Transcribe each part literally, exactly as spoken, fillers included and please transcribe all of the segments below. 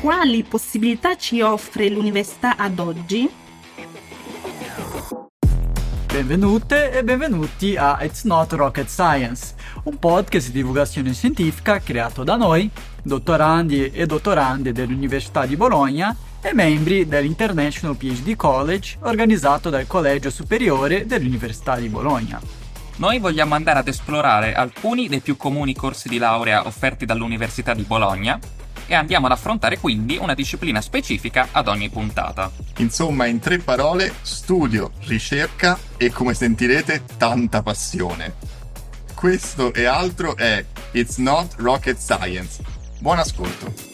quali possibilità ci offre l'università ad oggi? Benvenute e benvenuti a It's Not Rocket Science, un podcast di divulgazione scientifica creato da noi, dottorandi e dottorande dell'Università di Bologna e membri dell'International P H D College organizzato dal Collegio Superiore dell'Università di Bologna. Noi vogliamo andare ad esplorare alcuni dei più comuni corsi di laurea offerti dall'Università di Bologna e andiamo ad affrontare quindi una disciplina specifica ad ogni puntata. Insomma, in tre parole, studio, ricerca e, come sentirete, tanta passione. Questo e altro è It's Not Rocket Science. Buon ascolto!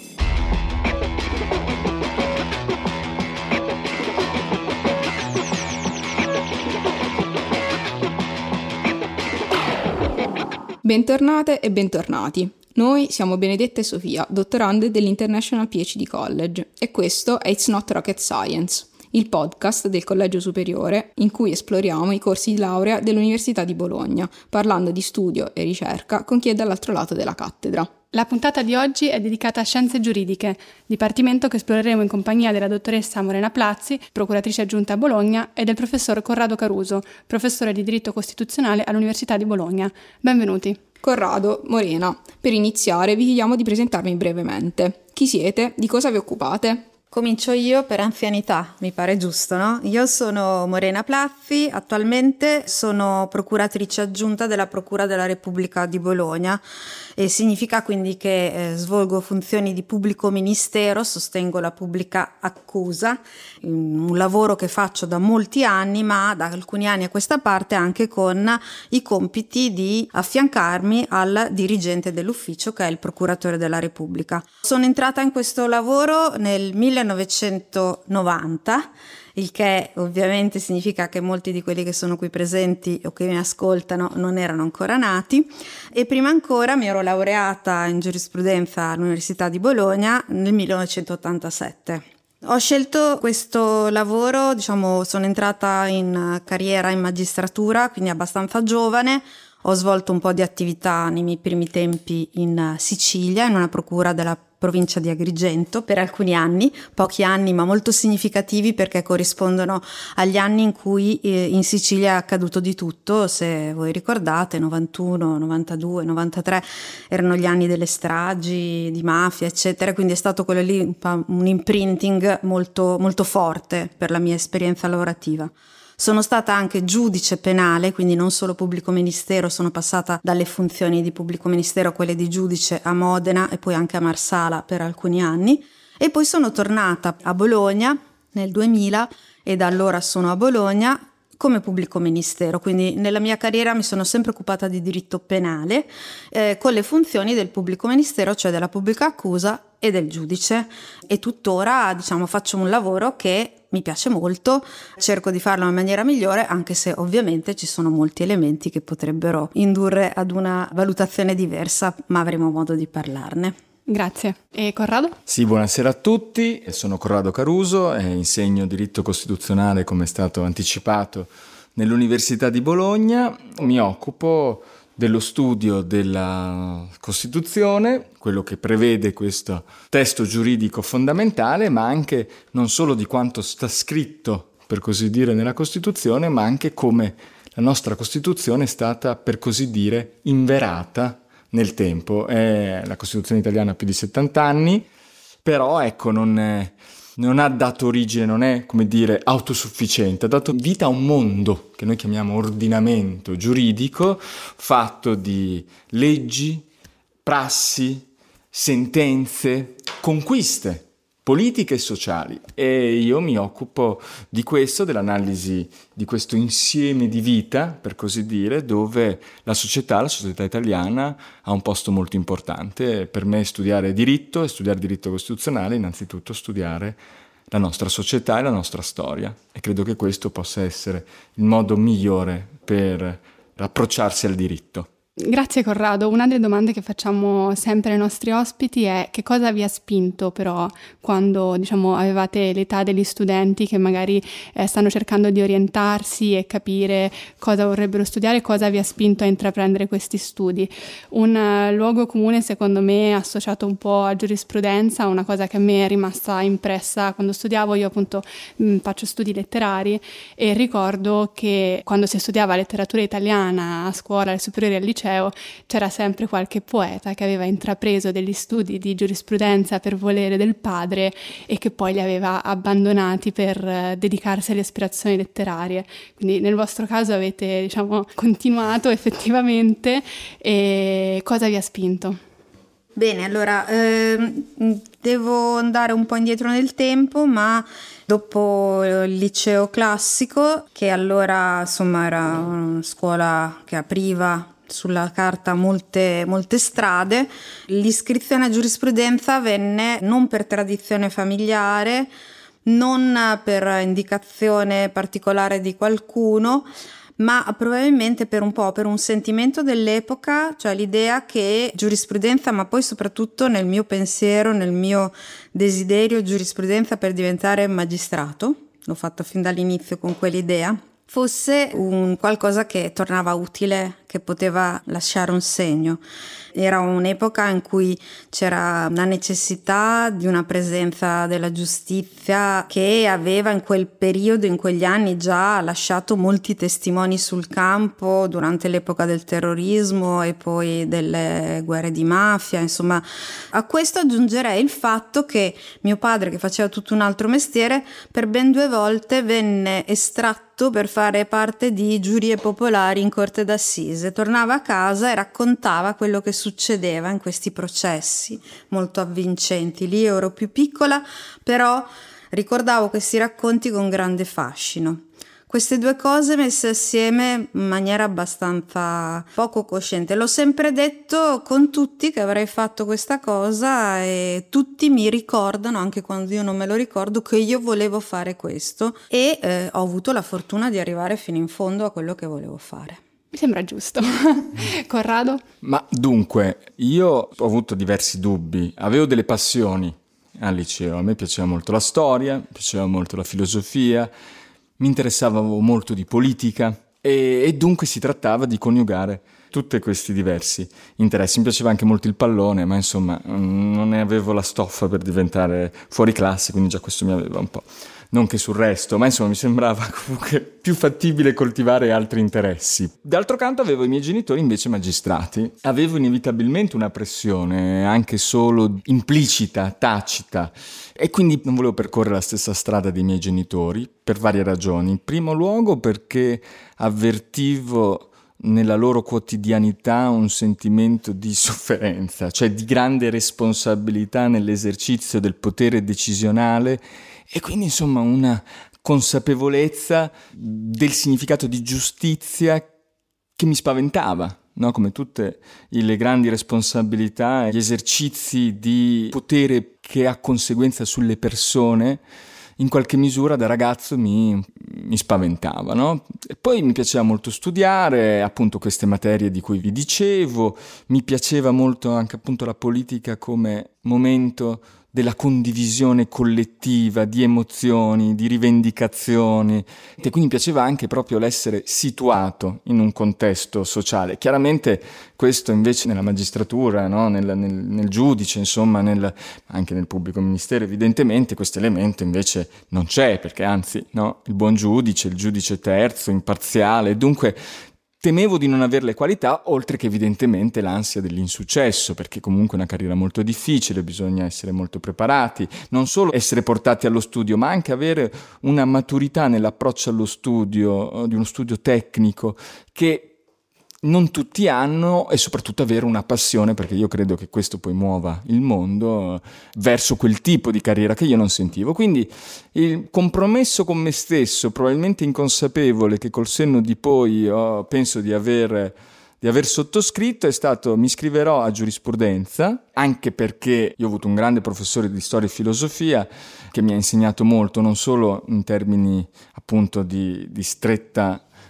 Bentornate e bentornati. Noi siamo Benedetta e Sofia, dottorande dell'International P H D College, e questo è It's Not Rocket Science, il podcast del Collegio Superiore in cui esploriamo i corsi di laurea dell'Università di Bologna, parlando di studio e ricerca con chi è dall'altro lato della cattedra. La puntata di oggi è dedicata a Scienze Giuridiche, dipartimento che esploreremo in compagnia della dottoressa Morena Plazzi, procuratrice aggiunta a Bologna, e del professor Corrado Caruso, professore di diritto costituzionale all'Università di Bologna. Benvenuti. Corrado, Morena, per iniziare vi chiediamo di presentarvi brevemente. Chi siete? Di cosa vi occupate? Comincio io per anzianità, mi pare giusto, no? Io sono Morena Plazzi, attualmente sono procuratrice aggiunta della Procura della Repubblica di Bologna e significa quindi che eh, svolgo funzioni di pubblico ministero, sostengo la pubblica accusa, un lavoro che faccio da molti anni, ma da alcuni anni a questa parte anche con i compiti di affiancarmi al dirigente dell'ufficio che è il procuratore della Repubblica. Sono entrata in questo lavoro nel millenovecentonovanta, il che ovviamente significa che molti di quelli che sono qui presenti o che mi ascoltano non erano ancora nati, e prima ancora mi ero laureata in giurisprudenza all'Università di Bologna nel millenovecentottantasette. Ho scelto questo lavoro, diciamo, sono entrata in carriera in magistratura, quindi abbastanza giovane. Ho svolto un po' di attività nei miei primi tempi in Sicilia, in una procura della provincia di Agrigento per alcuni anni, pochi anni ma molto significativi perché corrispondono agli anni in cui eh, in Sicilia è accaduto di tutto. Se voi ricordate, novantuno, novantadue, novantatré erano gli anni delle stragi, di mafia eccetera, quindi è stato quello lì un, un imprinting molto, molto forte per la mia esperienza lavorativa. Sono stata anche giudice penale, quindi non solo pubblico ministero, sono passata dalle funzioni di pubblico ministero a quelle di giudice a Modena e poi anche a Marsala per alcuni anni, e poi sono tornata a Bologna nel duemila e da allora sono a Bologna come pubblico ministero, quindi nella mia carriera mi sono sempre occupata di diritto penale eh, con le funzioni del pubblico ministero, cioè della pubblica accusa e del giudice, e tuttora diciamo faccio un lavoro che mi piace molto, cerco di farlo in maniera migliore, anche se ovviamente ci sono molti elementi che potrebbero indurre ad una valutazione diversa, ma avremo modo di parlarne. Grazie. E Corrado? Sì, buonasera a tutti, sono Corrado Caruso e insegno diritto costituzionale, come è stato anticipato, nell'Università di Bologna. Mi occupo dello studio della Costituzione, quello che prevede questo testo giuridico fondamentale, ma anche non solo di quanto sta scritto, per così dire, nella Costituzione, ma anche come la nostra Costituzione è stata, per così dire, inverata nel tempo. È, la Costituzione italiana ha più di settanta anni, però ecco, non è... non ha dato origine, non è, come dire, autosufficiente, ha dato vita a un mondo che noi chiamiamo ordinamento giuridico, fatto di leggi, prassi, sentenze, conquiste politiche e sociali. E io mi occupo di questo, dell'analisi di questo insieme di vita, per così dire, dove la società, la società italiana, ha un posto molto importante. Per me studiare diritto e studiare diritto costituzionale, innanzitutto studiare la nostra società e la nostra storia, e credo che questo possa essere il modo migliore per approcciarsi al diritto. Grazie Corrado. Una delle domande che facciamo sempre ai nostri ospiti è: che cosa vi ha spinto però quando, diciamo, avevate l'età degli studenti che magari eh, stanno cercando di orientarsi e capire cosa vorrebbero studiare, cosa vi ha spinto a intraprendere questi studi? Un uh, luogo comune secondo me associato un po' a giurisprudenza, una cosa che a me è rimasta impressa quando studiavo. Io appunto mh, faccio studi letterari e ricordo che quando si studiava letteratura italiana a scuola, alle superiori e al liceo, c'era sempre qualche poeta che aveva intrapreso degli studi di giurisprudenza per volere del padre e che poi li aveva abbandonati per uh, dedicarsi alle aspirazioni letterarie. Quindi nel vostro caso avete, diciamo, continuato effettivamente, e cosa vi ha spinto? Bene, allora ehm, devo andare un po' indietro nel tempo, ma dopo il liceo classico, che allora insomma era una scuola che apriva sulla carta molte, molte strade, l'iscrizione a giurisprudenza venne non per tradizione familiare, non per indicazione particolare di qualcuno, ma probabilmente per un po' per un sentimento dell'epoca, cioè l'idea che giurisprudenza, ma poi soprattutto nel mio pensiero, nel mio desiderio, giurisprudenza per diventare magistrato, l'ho fatto fin dall'inizio con quell'idea, fosse un qualcosa che tornava utile, che poteva lasciare un segno. Era un'epoca in cui c'era una necessità di una presenza della giustizia che aveva in quel periodo, in quegli anni, già lasciato molti testimoni sul campo durante l'epoca del terrorismo e poi delle guerre di mafia. Insomma, a questo aggiungerei il fatto che mio padre, che faceva tutto un altro mestiere, per ben due volte venne estratto per fare parte di giurie popolari in corte d'assise. Tornava a casa e raccontava quello che succedeva in questi processi molto avvincenti. Lì ero più piccola, però ricordavo questi racconti con grande fascino. Queste due cose messe assieme in maniera abbastanza poco cosciente. L'ho sempre detto con tutti che avrei fatto questa cosa e tutti mi ricordano, anche quando io non me lo ricordo, che io volevo fare questo e eh, ho avuto la fortuna di arrivare fino in fondo a quello che volevo fare. Mi sembra giusto. Corrado? Ma dunque, io ho avuto diversi dubbi, avevo delle passioni al liceo, a me piaceva molto la storia, mi piaceva molto la filosofia, mi interessava molto di politica e, e dunque si trattava di coniugare tutti questi diversi interessi. Mi piaceva anche molto il pallone, ma insomma non ne avevo la stoffa per diventare fuori classe, quindi già questo mi aveva un po'... non che sul resto, ma insomma mi sembrava comunque più fattibile coltivare altri interessi. D'altro canto avevo i miei genitori invece magistrati, avevo inevitabilmente una pressione anche solo implicita, tacita, e quindi non volevo percorrere la stessa strada dei miei genitori per varie ragioni. In primo luogo perché avvertivo nella loro quotidianità un sentimento di sofferenza, cioè di grande responsabilità nell'esercizio del potere decisionale, e quindi insomma una consapevolezza del significato di giustizia che mi spaventava, no? Come tutte le grandi responsabilità, gli esercizi di potere che ha conseguenza sulle persone, in qualche misura da ragazzo mi, mi spaventava, no? E poi mi piaceva molto studiare, appunto, queste materie di cui vi dicevo, mi piaceva molto anche appunto la politica come momento della condivisione collettiva, di emozioni, di rivendicazioni, e quindi mi piaceva anche proprio l'essere situato in un contesto sociale. Chiaramente questo invece nella magistratura, no? nel, nel, nel giudice, insomma, nel, anche nel pubblico ministero, evidentemente questo elemento invece non c'è, perché anzi, no? Il buon giudice, il giudice terzo, imparziale, dunque temevo di non avere le qualità, oltre che evidentemente l'ansia dell'insuccesso, perché comunque è una carriera molto difficile, bisogna essere molto preparati, non solo essere portati allo studio, ma anche avere una maturità nell'approccio allo studio, di uno studio tecnico, che non tutti hanno, e soprattutto avere una passione, perché io credo che questo poi muova il mondo verso quel tipo di carriera che io non sentivo. Quindi il compromesso con me stesso, probabilmente inconsapevole, che col senno di poi oh, penso di aver, di aver sottoscritto, è stato: mi iscriverò a giurisprudenza, anche perché io ho avuto un grande professore di storia e filosofia che mi ha insegnato molto, non solo in termini appunto di, di stretta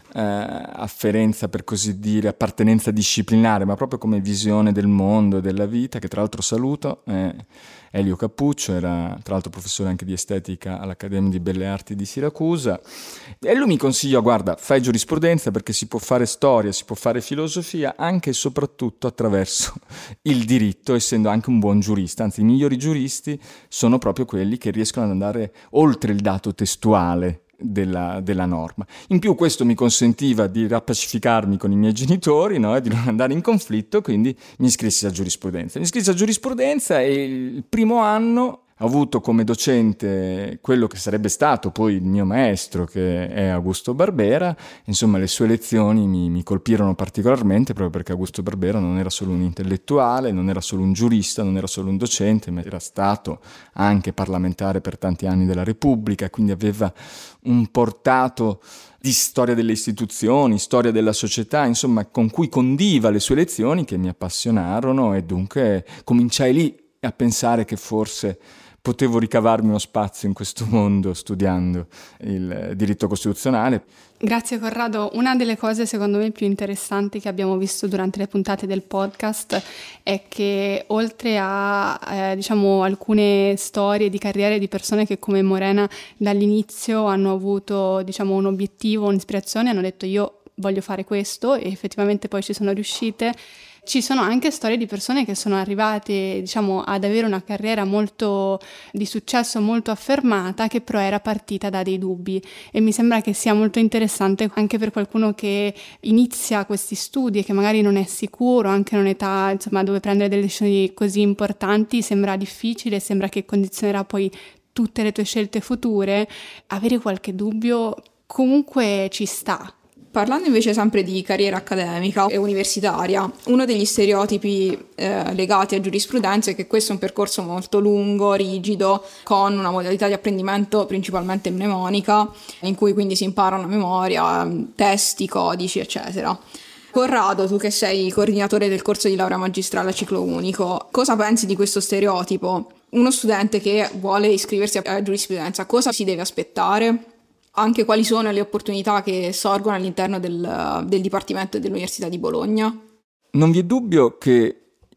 eh, afferenza, per così dire, appartenenza disciplinare, ma proprio come visione del mondo e della vita, che tra l'altro saluto. Eh, Elio Cappuccio era tra l'altro professore anche di estetica all'Accademia di Belle Arti di Siracusa, e lui mi consigliò: guarda, fai giurisprudenza perché si può fare storia, si può fare filosofia anche e soprattutto attraverso il diritto, essendo anche un buon giurista. Anzi, i migliori giuristi sono proprio quelli che riescono ad andare oltre il dato testuale Della, della norma. In più questo mi consentiva di rappacificarmi con i miei genitori, no? E di non andare in conflitto, quindi mi iscrissi a giurisprudenza. Mi iscrissi a giurisprudenza e il primo anno ho avuto come docente quello che sarebbe stato poi il mio maestro, che è Augusto Barbera. Insomma, le sue lezioni mi, mi colpirono particolarmente, proprio perché Augusto Barbera non era solo un intellettuale, non era solo un giurista, non era solo un docente, ma era stato anche parlamentare per tanti anni della Repubblica, quindi aveva un portato di storia delle istituzioni, storia della società, insomma, con cui condiva le sue lezioni, che mi appassionarono, e dunque cominciai lì a pensare che forse potevo ricavarmi uno spazio in questo mondo studiando il diritto costituzionale. Grazie Corrado. Una delle cose secondo me più interessanti che abbiamo visto durante le puntate del podcast è che oltre a eh, diciamo alcune storie di carriere di persone che come Morena dall'inizio hanno avuto diciamo un obiettivo, un'ispirazione, hanno detto io voglio fare questo, e effettivamente poi ci sono riuscite, ci sono anche storie di persone che sono arrivate, diciamo, ad avere una carriera molto di successo, molto affermata, che però era partita da dei dubbi, e mi sembra che sia molto interessante anche per qualcuno che inizia questi studi e che magari non è sicuro, anche in un'età, insomma, dove prendere delle decisioni così importanti sembra difficile, sembra che condizionerà poi tutte le tue scelte future. Avere qualche dubbio comunque ci sta. Parlando invece sempre di carriera accademica e universitaria, uno degli stereotipi eh, legati a giurisprudenza è che questo è un percorso molto lungo, rigido, con una modalità di apprendimento principalmente mnemonica, in cui quindi si imparano a memoria testi, codici, eccetera. Corrado, tu che sei coordinatore del corso di laurea magistrale a ciclo unico, cosa pensi di questo stereotipo? Uno studente che vuole iscriversi a giurisprudenza, cosa si deve aspettare? Anche quali sono le opportunità che sorgono all'interno del, del Dipartimento dell'Università di Bologna? Non vi è dubbio che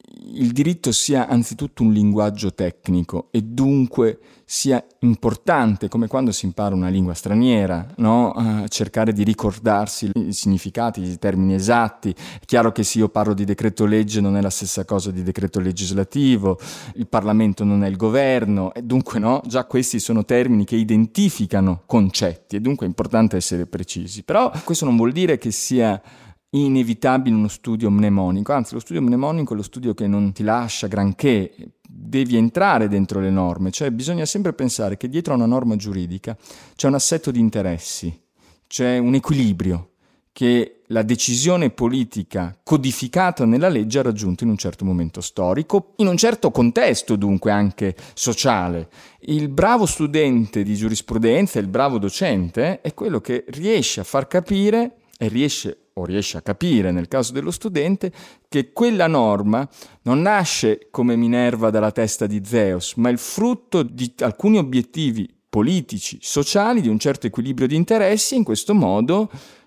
il diritto sia anzitutto un linguaggio tecnico e dunque sia importante, come quando si impara una lingua straniera, no? Uh, cercare di ricordarsi i significati, i termini esatti. È chiaro che se io parlo di decreto legge non è la stessa cosa di decreto legislativo, il Parlamento non è il governo, e dunque no, già questi sono termini che identificano concetti, e dunque è importante essere precisi. Però questo non vuol dire che sia inevitabile uno studio mnemonico, anzi lo studio mnemonico è lo studio che non ti lascia granché, devi entrare dentro le norme, cioè bisogna sempre pensare che dietro a una norma giuridica c'è un assetto di interessi, c'è un equilibrio che la decisione politica codificata nella legge ha raggiunto in un certo momento storico, in un certo contesto dunque anche sociale. Il bravo studente di giurisprudenza, il bravo docente, è quello che riesce a far capire e riesce o riesce a capire, nel caso dello studente, che quella norma non nasce come Minerva dalla testa di Zeus, ma è il frutto di alcuni obiettivi politici, sociali, di un certo equilibrio di interessi, e in questo modo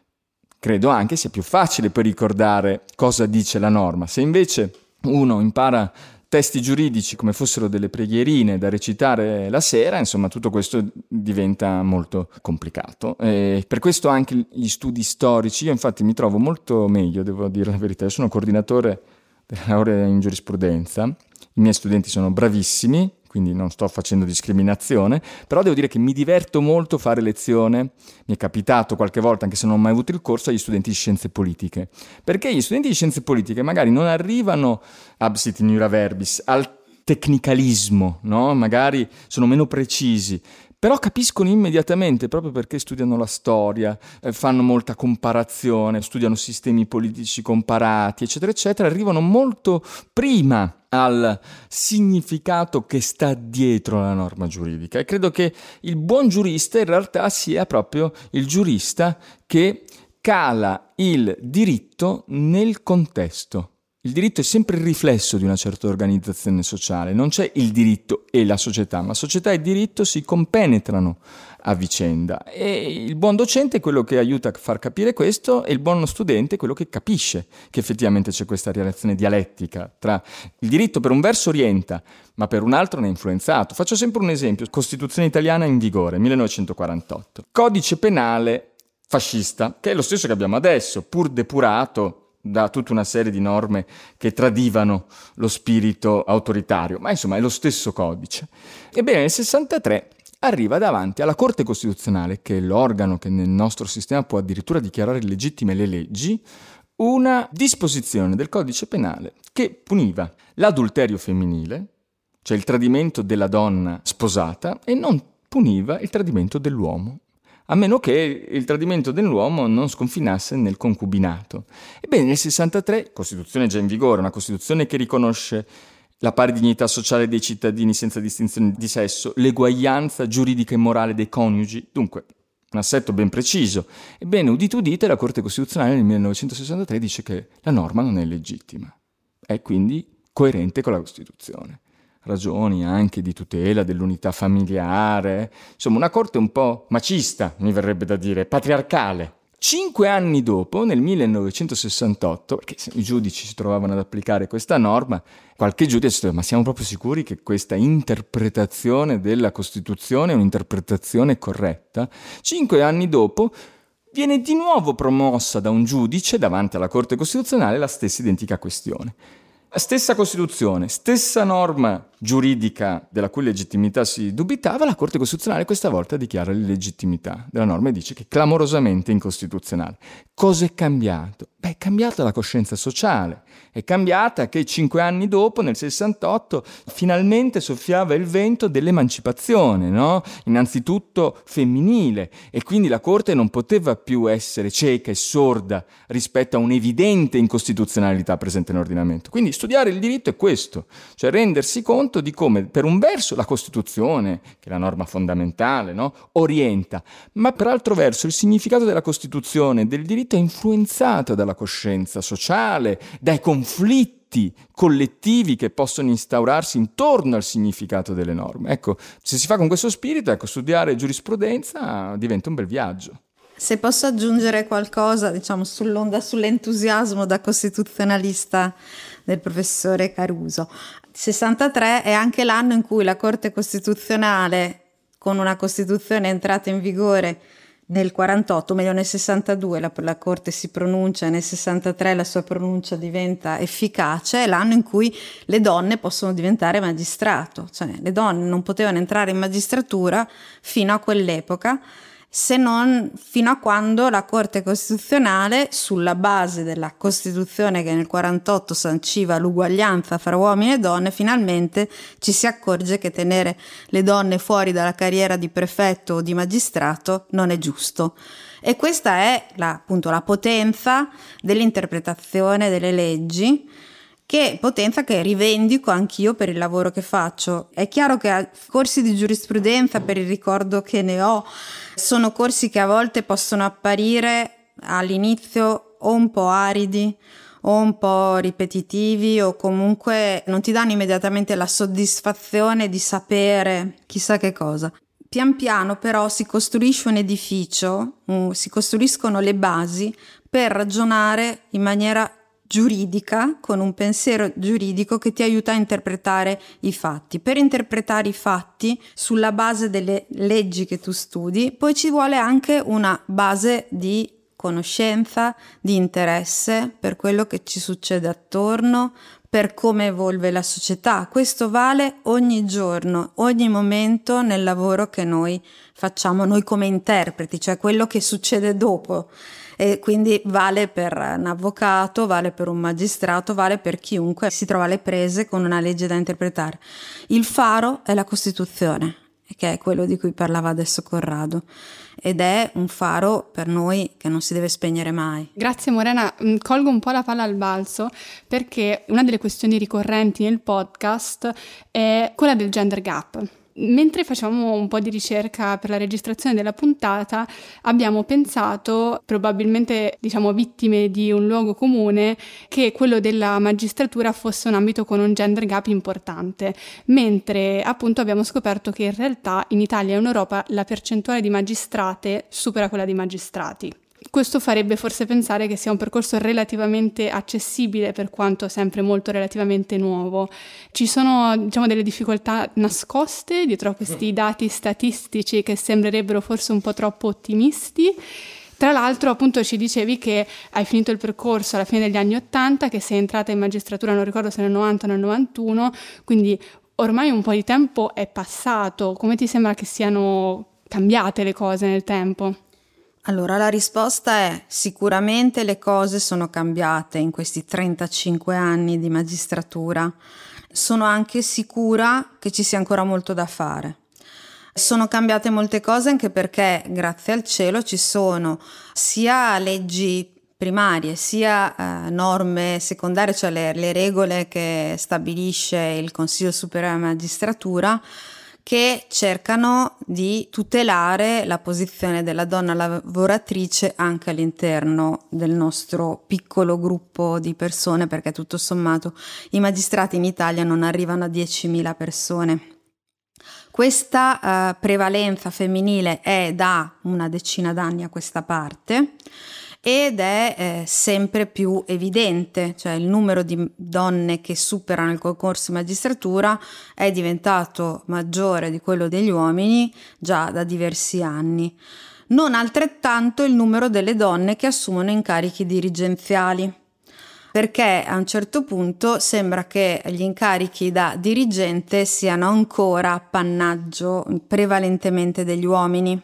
credo anche sia più facile poi ricordare cosa dice la norma. Se invece uno impara testi giuridici come fossero delle preghierine da recitare la sera, insomma tutto questo diventa molto complicato. E per questo anche gli studi storici, io infatti mi trovo molto meglio, devo dire la verità. Io sono coordinatore della laurea in giurisprudenza, i miei studenti sono bravissimi, quindi non sto facendo discriminazione, però devo dire che mi diverto molto fare lezione, mi è capitato qualche volta, anche se non ho mai avuto il corso, agli studenti di scienze politiche, perché gli studenti di scienze politiche magari non arrivano absit in iura verbis al tecnicalismo, no? Magari sono meno precisi, però capiscono immediatamente, proprio perché studiano la storia, eh, fanno molta comparazione, studiano sistemi politici comparati, eccetera, eccetera, arrivano molto prima al significato che sta dietro la norma giuridica. E credo che il buon giurista in realtà sia proprio il giurista che cala il diritto nel contesto Il diritto è sempre il riflesso di una certa organizzazione sociale, non c'è il diritto e la società, ma società e diritto si compenetrano a vicenda e il buon docente è quello che aiuta a far capire questo e il buono studente è quello che capisce che effettivamente c'è questa relazione dialettica tra il diritto per un verso orienta, ma per un altro ne è influenzato. Faccio sempre un esempio: Costituzione italiana in vigore, millenovecentoquarantotto. Codice penale fascista, che è lo stesso che abbiamo adesso, pur depurato da tutta una serie di norme che tradivano lo spirito autoritario, ma insomma è lo stesso codice. Ebbene, nel sessantatré arriva davanti alla Corte Costituzionale, che è l'organo che nel nostro sistema può addirittura dichiarare illegittime le leggi, una disposizione del codice penale che puniva l'adulterio femminile, cioè il tradimento della donna sposata, e non puniva il tradimento dell'uomo, a meno che il tradimento dell'uomo non sconfinasse nel concubinato. Ebbene, nel sessantatré, Costituzione già in vigore, una Costituzione che riconosce la pari dignità sociale dei cittadini senza distinzione di sesso, l'eguaglianza giuridica e morale dei coniugi, dunque un assetto ben preciso. Ebbene, udite udite, la Corte Costituzionale nel millenovecentosessantatré dice che la norma non è legittima, è quindi coerente con la Costituzione. Ragioni anche di tutela dell'unità familiare, insomma una corte un po' macista, mi verrebbe da dire, patriarcale. Cinque anni dopo, nel millenovecentosessantotto, perché i giudici si trovavano ad applicare questa norma, qualche giudice si diceva: ma siamo proprio sicuri che questa interpretazione della Costituzione è un'interpretazione corretta? Cinque anni dopo viene di nuovo promossa da un giudice davanti alla Corte Costituzionale la stessa identica questione. Stessa Costituzione, stessa norma giuridica della cui legittimità si dubitava, la Corte Costituzionale questa volta dichiara l'illegittimità della norma e dice che è clamorosamente incostituzionale. Cosa è cambiato? Beh, è cambiata la coscienza sociale, è cambiata che cinque anni dopo, nel sessantotto, finalmente soffiava il vento dell'emancipazione, no? Innanzitutto femminile, e quindi la Corte non poteva più essere cieca e sorda rispetto a un'evidente incostituzionalità presente nell'ordinamento. Quindi studiare il diritto è questo, cioè rendersi conto di come per un verso la Costituzione, che è la norma fondamentale, no? orienta, ma per altro verso il significato della Costituzione e del diritto è influenzato dalla coscienza sociale, dai conflitti collettivi che possono instaurarsi intorno al significato delle norme. Ecco, se si fa con questo spirito, ecco, studiare giurisprudenza diventa un bel viaggio. Se posso aggiungere qualcosa, diciamo, sull'onda, sull'entusiasmo da costituzionalista del professore Caruso. sessantatré è anche l'anno in cui la Corte Costituzionale, con una Costituzione entrata in vigore nel quarantotto, o meglio nel sessantadue, la, la Corte si pronuncia, nel sessantatré la sua pronuncia diventa efficace, è l'anno in cui le donne possono diventare magistrato, cioè le donne non potevano entrare in magistratura fino a quell'epoca, se non fino a quando la Corte Costituzionale, sulla base della Costituzione che nel quarantotto sanciva l'uguaglianza fra uomini e donne, finalmente ci si accorge che tenere le donne fuori dalla carriera di prefetto o di magistrato non è giusto. E questa è la, appunto, la potenza dell'interpretazione delle leggi, che potenza che rivendico anch'io per il lavoro che faccio. È chiaro che a corsi di giurisprudenza, per il ricordo che ne ho, sono corsi che a volte possono apparire all'inizio o un po' aridi o un po' ripetitivi, o comunque non ti danno immediatamente la soddisfazione di sapere chissà che cosa. Pian piano però si costruisce un edificio, si costruiscono le basi per ragionare in maniera giuridica, con un pensiero giuridico che ti aiuta a interpretare i fatti. Per interpretare i fatti sulla base delle leggi che tu studi, poi ci vuole anche una base di conoscenza, di interesse per quello che ci succede attorno, per come evolve la società. Questo vale ogni giorno, ogni momento nel lavoro che noi facciamo, noi come interpreti, cioè quello che succede dopo. E quindi vale per un avvocato, vale per un magistrato, vale per chiunque si trova alle prese con una legge da interpretare. Il faro è la Costituzione, che è quello di cui parlava adesso Corrado, ed è un faro per noi che non si deve spegnere mai. Grazie Morena, colgo un po' la palla al balzo, perché una delle questioni ricorrenti nel podcast è quella del gender gap. Mentre facciamo un po' di ricerca per la registrazione della puntata, abbiamo pensato, probabilmente diciamo vittime di un luogo comune, che quello della magistratura fosse un ambito con un gender gap importante, mentre appunto abbiamo scoperto che in realtà in Italia e in Europa la percentuale di magistrate supera quella di magistrati. Questo farebbe forse pensare che sia un percorso relativamente accessibile, per quanto sempre molto relativamente nuovo. Ci sono, diciamo, delle difficoltà nascoste dietro a questi dati statistici che sembrerebbero forse un po' troppo ottimisti. Tra l'altro, appunto, ci dicevi che hai finito il percorso alla fine degli anni ottanta, che sei entrata in magistratura, non ricordo se nel novanta o nel novantuno, quindi ormai un po' di tempo è passato. Come ti sembra che siano cambiate le cose nel tempo? Allora, la risposta è sicuramente le cose sono cambiate in questi trentacinque anni di magistratura. Sono anche sicura che ci sia ancora molto da fare. Sono cambiate molte cose anche perché, grazie al cielo, ci sono sia leggi primarie, sia eh, norme secondarie, cioè le, le regole che stabilisce il Consiglio Superiore della Magistratura, che cercano di tutelare la posizione della donna lavoratrice anche all'interno del nostro piccolo gruppo di persone, perché tutto sommato i magistrati in Italia non arrivano a diecimila persone. Questa eh, prevalenza femminile è da una decina d'anni a questa parte ed è eh, sempre più evidente, cioè il numero di donne che superano il concorso in magistratura è diventato maggiore di quello degli uomini già da diversi anni. Non altrettanto il numero delle donne che assumono incarichi dirigenziali, perché a un certo punto sembra che gli incarichi da dirigente siano ancora appannaggio prevalentemente degli uomini.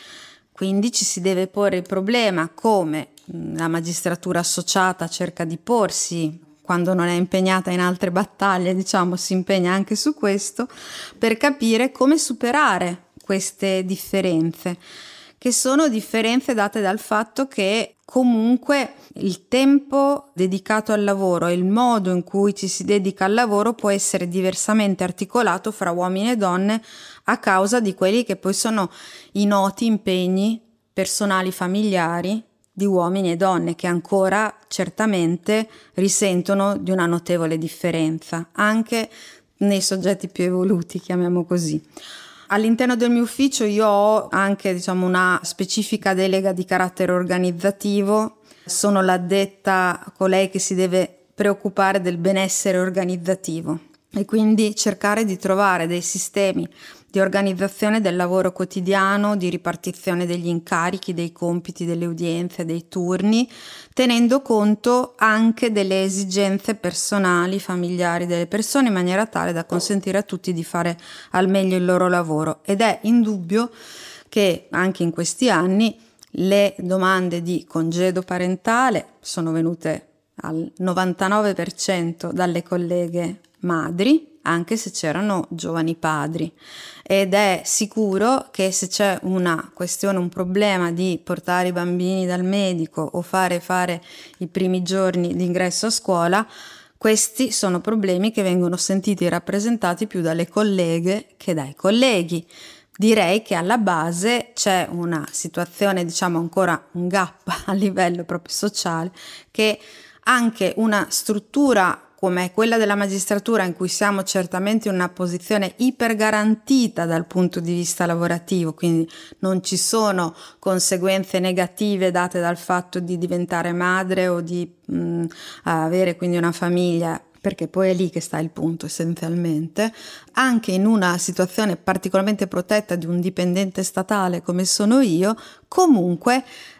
Quindi ci si deve porre il problema, come la magistratura associata cerca di porsi quando non è impegnata in altre battaglie, diciamo, si impegna anche su questo, per capire come superare queste differenze, che sono differenze date dal fatto che comunque il tempo dedicato al lavoro e il modo in cui ci si dedica al lavoro può essere diversamente articolato fra uomini e donne a causa di quelli che poi sono i noti impegni personali familiari di uomini e donne, che ancora certamente risentono di una notevole differenza, anche nei soggetti più evoluti, chiamiamo così. All'interno del mio ufficio io ho anche, diciamo, una specifica delega di carattere organizzativo, sono l'addetta, colei che si deve preoccupare del benessere organizzativo e quindi cercare di trovare dei sistemi di organizzazione del lavoro quotidiano, di ripartizione degli incarichi, dei compiti, delle udienze, dei turni, tenendo conto anche delle esigenze personali, familiari delle persone, in maniera tale da consentire a tutti di fare al meglio il loro lavoro. Ed è indubbio che anche in questi anni le domande di congedo parentale sono venute al novantanove per cento dalle colleghe madri, anche se c'erano giovani padri, ed è sicuro che se c'è una questione, un problema di portare i bambini dal medico o fare fare i primi giorni di ingresso a scuola, questi sono problemi che vengono sentiti e rappresentati più dalle colleghe che dai colleghi. Direi che alla base c'è una situazione, diciamo ancora un gap a livello proprio sociale, che anche una struttura come quella della magistratura, in cui siamo certamente in una posizione ipergarantita dal punto di vista lavorativo, quindi non ci sono conseguenze negative date dal fatto di diventare madre o di mh, avere quindi una famiglia, perché poi è lì che sta il punto essenzialmente. Anche in una situazione particolarmente protetta di un dipendente statale come sono io, comunque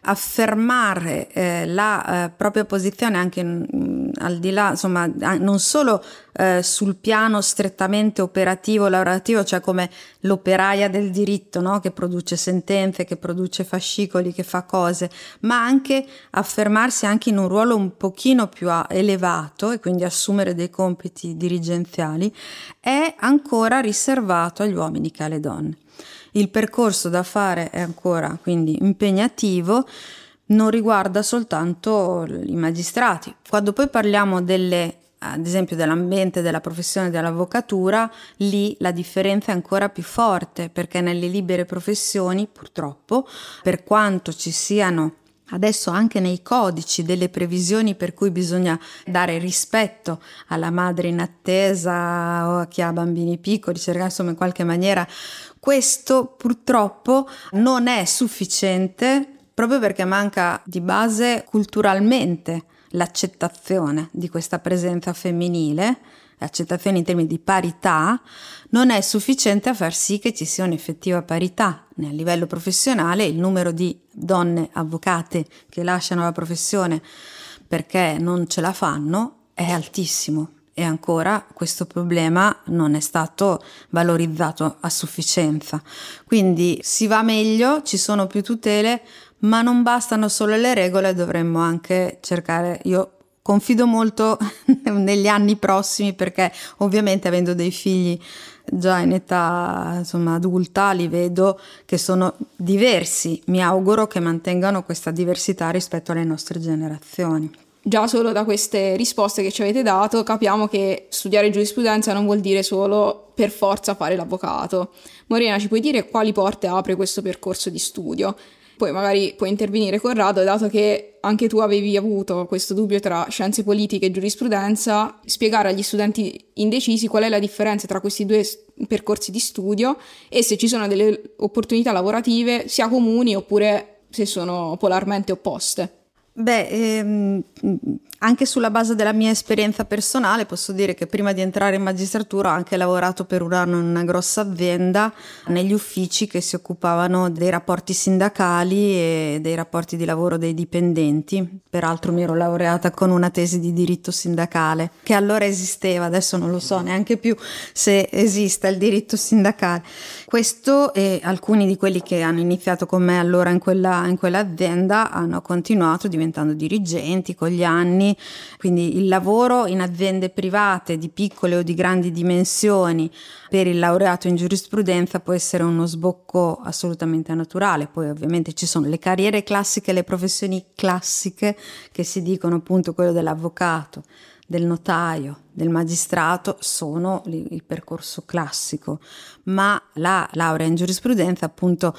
affermare eh, la eh, propria posizione anche mh, al di là, insomma, non solo eh, sul piano strettamente operativo, lavorativo, cioè come l'operaia del diritto, no? Che produce sentenze, che produce fascicoli, che fa cose, ma anche affermarsi anche in un ruolo un pochino più elevato e quindi assumere dei compiti dirigenziali, è ancora riservato agli uomini che alle donne. Il percorso da fare è ancora quindi impegnativo, non riguarda soltanto i magistrati. Quando poi parliamo delle ad esempio dell'ambiente della professione dell'avvocatura, lì la differenza è ancora più forte, perché nelle libere professioni, purtroppo, per quanto ci siano adesso anche nei codici delle previsioni per cui bisogna dare rispetto alla madre in attesa o a chi ha bambini piccoli, cercare insomma in qualche maniera, questo purtroppo non è sufficiente proprio perché manca di base culturalmente l'accettazione di questa presenza femminile, l'accettazione in termini di parità, non è sufficiente a far sì che ci sia un'effettiva parità. A livello professionale il numero di donne avvocate che lasciano la professione perché non ce la fanno è altissimo e ancora questo problema non è stato valorizzato a sufficienza. Quindi si va meglio, ci sono più tutele, ma non bastano solo le regole, dovremmo anche cercare, io confido molto negli anni prossimi perché ovviamente avendo dei figli già in età insomma adulta li vedo che sono diversi, mi auguro che mantengano questa diversità rispetto alle nostre generazioni. Già solo da queste risposte che ci avete dato capiamo che studiare giurisprudenza non vuol dire solo per forza fare l'avvocato. Morena, ci puoi dire quali porte apre questo percorso di studio? Poi magari puoi intervenire Corrado, dato che anche tu avevi avuto questo dubbio tra scienze politiche e giurisprudenza, spiegare agli studenti indecisi qual è la differenza tra questi due percorsi di studio e se ci sono delle opportunità lavorative sia comuni oppure se sono polarmente opposte. Beh, ehm, anche sulla base della mia esperienza personale posso dire che prima di entrare in magistratura ho anche lavorato per un anno in una grossa azienda negli uffici che si occupavano dei rapporti sindacali e dei rapporti di lavoro dei dipendenti. Peraltro mi ero laureata con una tesi di diritto sindacale che allora esisteva, adesso non lo so neanche più se esista il diritto sindacale. Questo e alcuni di quelli che hanno iniziato con me allora in quella in quell'azienda hanno continuato diventando dirigenti con gli anni. Quindi il lavoro in aziende private di piccole o di grandi dimensioni per il laureato in giurisprudenza può essere uno sbocco assolutamente naturale. Poi ovviamente ci sono le carriere classiche, le professioni classiche che si dicono, appunto quello dell'avvocato, del notaio, del magistrato, sono il percorso classico, ma la laurea in giurisprudenza appunto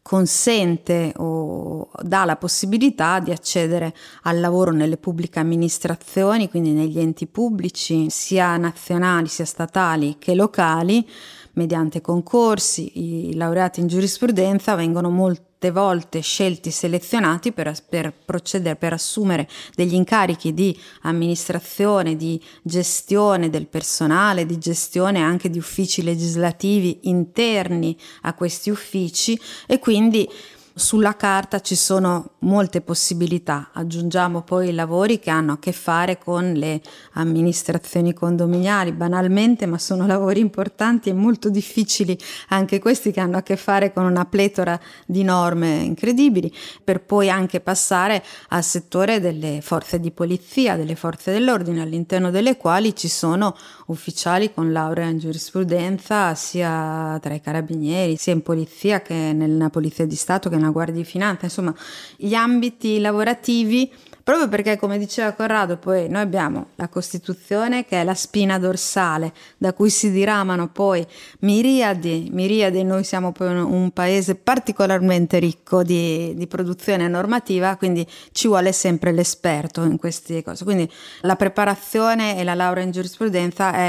consente o dà la possibilità di accedere al lavoro nelle pubbliche amministrazioni, quindi negli enti pubblici, sia nazionali sia statali che locali, mediante concorsi. I laureati in giurisprudenza vengono molte volte scelti, selezionati per, per procedere, per assumere degli incarichi di amministrazione, di gestione del personale, di gestione anche di uffici legislativi interni a questi uffici e quindi sulla carta ci sono molte possibilità. Aggiungiamo poi i lavori che hanno a che fare con le amministrazioni condominiali, banalmente, ma sono lavori importanti e molto difficili anche questi, che hanno a che fare con una pletora di norme incredibili, per poi anche passare al settore delle forze di polizia, delle forze dell'ordine, all'interno delle quali ci sono ufficiali con laurea in giurisprudenza sia tra i carabinieri, sia in polizia che nella polizia di Stato che nella Guardia di Finanza, insomma gli ambiti lavorativi, proprio perché come diceva Corrado poi noi abbiamo la Costituzione che è la spina dorsale da cui si diramano poi miriadi, miriadi, noi siamo poi un, un paese particolarmente ricco di, di produzione normativa, quindi ci vuole sempre l'esperto in queste cose, quindi la preparazione e la laurea in giurisprudenza è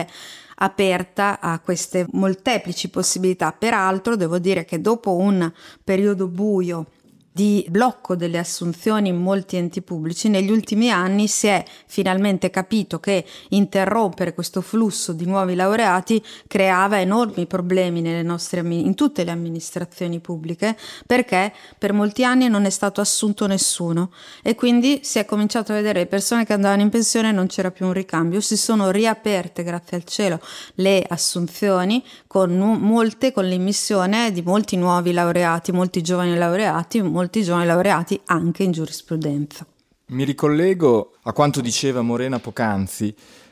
aperta a queste molteplici possibilità. Peraltro devo dire che dopo un periodo buio di blocco delle assunzioni in molti enti pubblici, negli ultimi anni si è finalmente capito che interrompere questo flusso di nuovi laureati creava enormi problemi nelle nostre, in tutte le amministrazioni pubbliche, perché per molti anni non è stato assunto nessuno e quindi si è cominciato a vedere le persone che andavano in pensione e non c'era più un ricambio. Si sono riaperte, grazie al cielo, le assunzioni con molte, con l'immissione di molti nuovi laureati, molti giovani laureati, molti molti giovani laureati anche in giurisprudenza. Mi ricollego a quanto diceva Morena poc'anzi,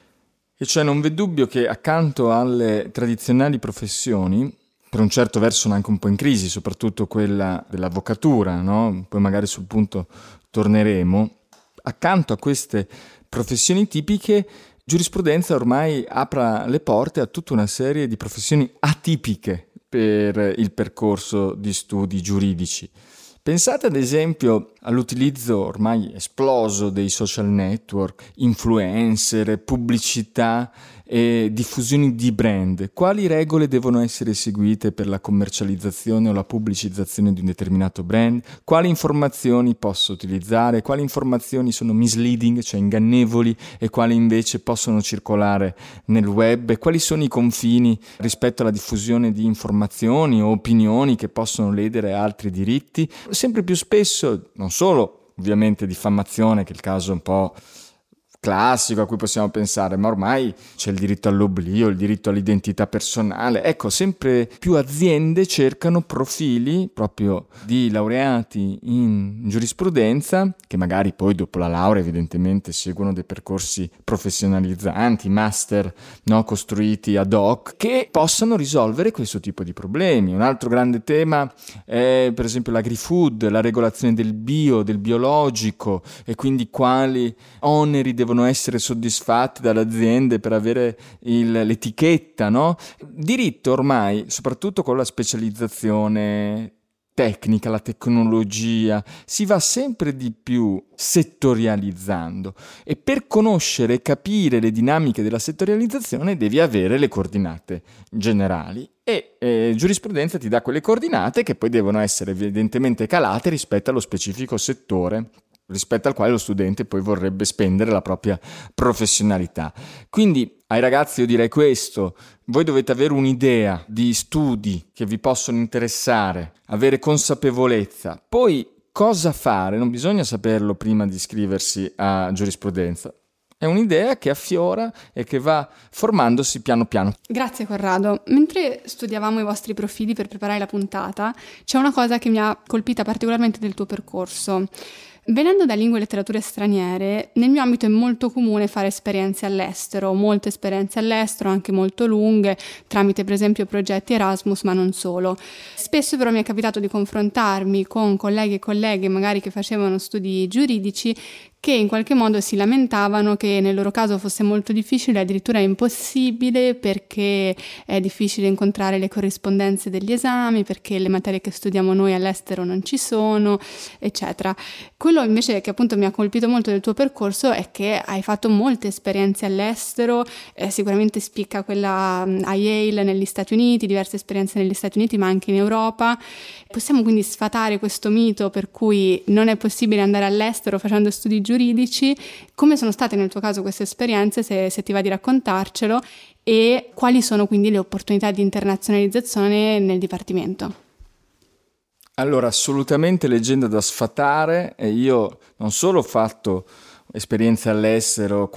e cioè non v'è dubbio che accanto alle tradizionali professioni, per un certo verso sono anche un po' in crisi, soprattutto quella dell'avvocatura, no? Poi magari sul punto torneremo, accanto a queste professioni tipiche giurisprudenza ormai apra le porte a tutta una serie di professioni atipiche per il percorso di studi giuridici. Pensate ad esempio all'utilizzo ormai esploso dei social network, influencer, pubblicità e diffusioni di brand. Quali regole devono essere seguite per la commercializzazione o la pubblicizzazione di un determinato brand? Quali informazioni posso utilizzare? Quali informazioni sono misleading, cioè ingannevoli, e quali invece possono circolare nel web? E quali sono i confini rispetto alla diffusione di informazioni o opinioni che possono ledere altri diritti? Sempre più spesso, non solo ovviamente diffamazione, che è il caso un po' classico a cui possiamo pensare, ma ormai c'è il diritto all'oblio, il diritto all'identità personale. Ecco, sempre più aziende cercano profili proprio di laureati in giurisprudenza, che magari poi dopo la laurea evidentemente seguono dei percorsi professionalizzanti, master, no, costruiti ad hoc, che possano risolvere questo tipo di problemi. Un altro grande tema è per esempio l'agri-food, la regolazione del bio, del biologico, e quindi quali oneri devono essere soddisfatti dalle aziende per avere il, l'etichetta, no? Diritto ormai, soprattutto con la specializzazione tecnica, la tecnologia, si va sempre di più settorializzando, e per conoscere e capire le dinamiche della settorializzazione devi avere le coordinate generali, e eh, giurisprudenza ti dà quelle coordinate che poi devono essere evidentemente calate rispetto allo specifico settore rispetto al quale lo studente poi vorrebbe spendere la propria professionalità. Quindi ai ragazzi io direi questo: voi dovete avere un'idea di studi che vi possono interessare, avere consapevolezza. Poi cosa fare? Non bisogna saperlo prima di iscriversi a giurisprudenza. È un'idea che affiora e che va formandosi piano piano. Grazie Corrado. Mentre studiavamo i vostri profili per preparare la puntata, c'è una cosa che mi ha colpita particolarmente del tuo percorso. Venendo da lingue e letterature straniere, nel mio ambito è molto comune fare esperienze all'estero, molte esperienze all'estero, anche molto lunghe, tramite per esempio progetti Erasmus, ma non solo. Spesso però mi è capitato di confrontarmi con colleghi e colleghe magari che facevano studi giuridici, che in qualche modo si lamentavano che nel loro caso fosse molto difficile, addirittura impossibile, perché è difficile incontrare le corrispondenze degli esami, perché le materie che studiamo noi all'estero non ci sono, eccetera. Quello invece che appunto mi ha colpito molto del tuo percorso è che hai fatto molte esperienze all'estero, eh, sicuramente spicca quella a Yale negli Stati Uniti, diverse esperienze negli Stati Uniti ma anche in Europa. Possiamo quindi sfatare questo mito per cui non è possibile andare all'estero facendo studi giuridici. Come sono state nel tuo caso queste esperienze, se, se ti va di raccontarcelo, e quali sono quindi le opportunità di internazionalizzazione nel Dipartimento? Allora, assolutamente leggenda da sfatare, e io non solo ho fatto esperienze all'estero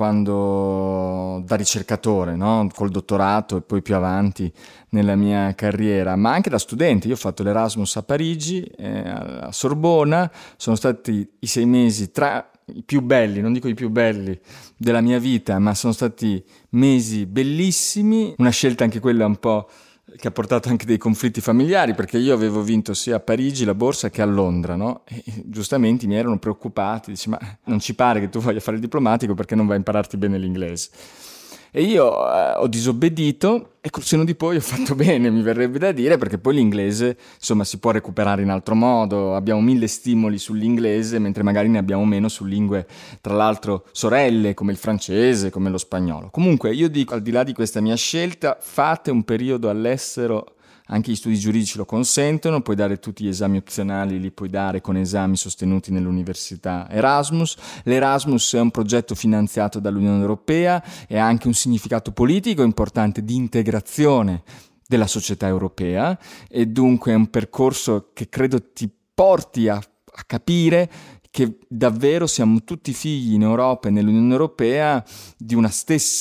quando da ricercatore, no? Col dottorato e poi più avanti nella mia carriera, ma anche da studente. Io ho fatto l'Erasmus a Parigi, eh, a Sorbona, sono stati i sei mesi tra i più belli, non dico i più belli della mia vita, ma sono stati mesi bellissimi, una scelta anche quella un po' che ha portato anche dei conflitti familiari, perché io avevo vinto sia a Parigi la borsa che a Londra, no? E giustamente mi erano preoccupati, dice, ma non ci pare che tu voglia fare il diplomatico perché non vai a impararti bene l'inglese. E io eh, ho disobbedito, e col senno di poi ho fatto bene, mi verrebbe da dire, perché poi l'inglese insomma si può recuperare in altro modo. Abbiamo mille stimoli sull'inglese, mentre magari ne abbiamo meno su lingue tra l'altro sorelle come il francese, come lo spagnolo. Comunque io dico, al di là di questa mia scelta, fate un periodo all'estero. Anche gli studi giuridici lo consentono, puoi dare tutti gli esami opzionali, li puoi dare con esami sostenuti nell'università Erasmus. L'Erasmus è un progetto finanziato dall'Unione Europea e ha anche un significato politico importante di integrazione della società europea, e dunque è un percorso che credo ti porti a, a capire che davvero siamo tutti figli in Europa e nell'Unione Europea di una stessa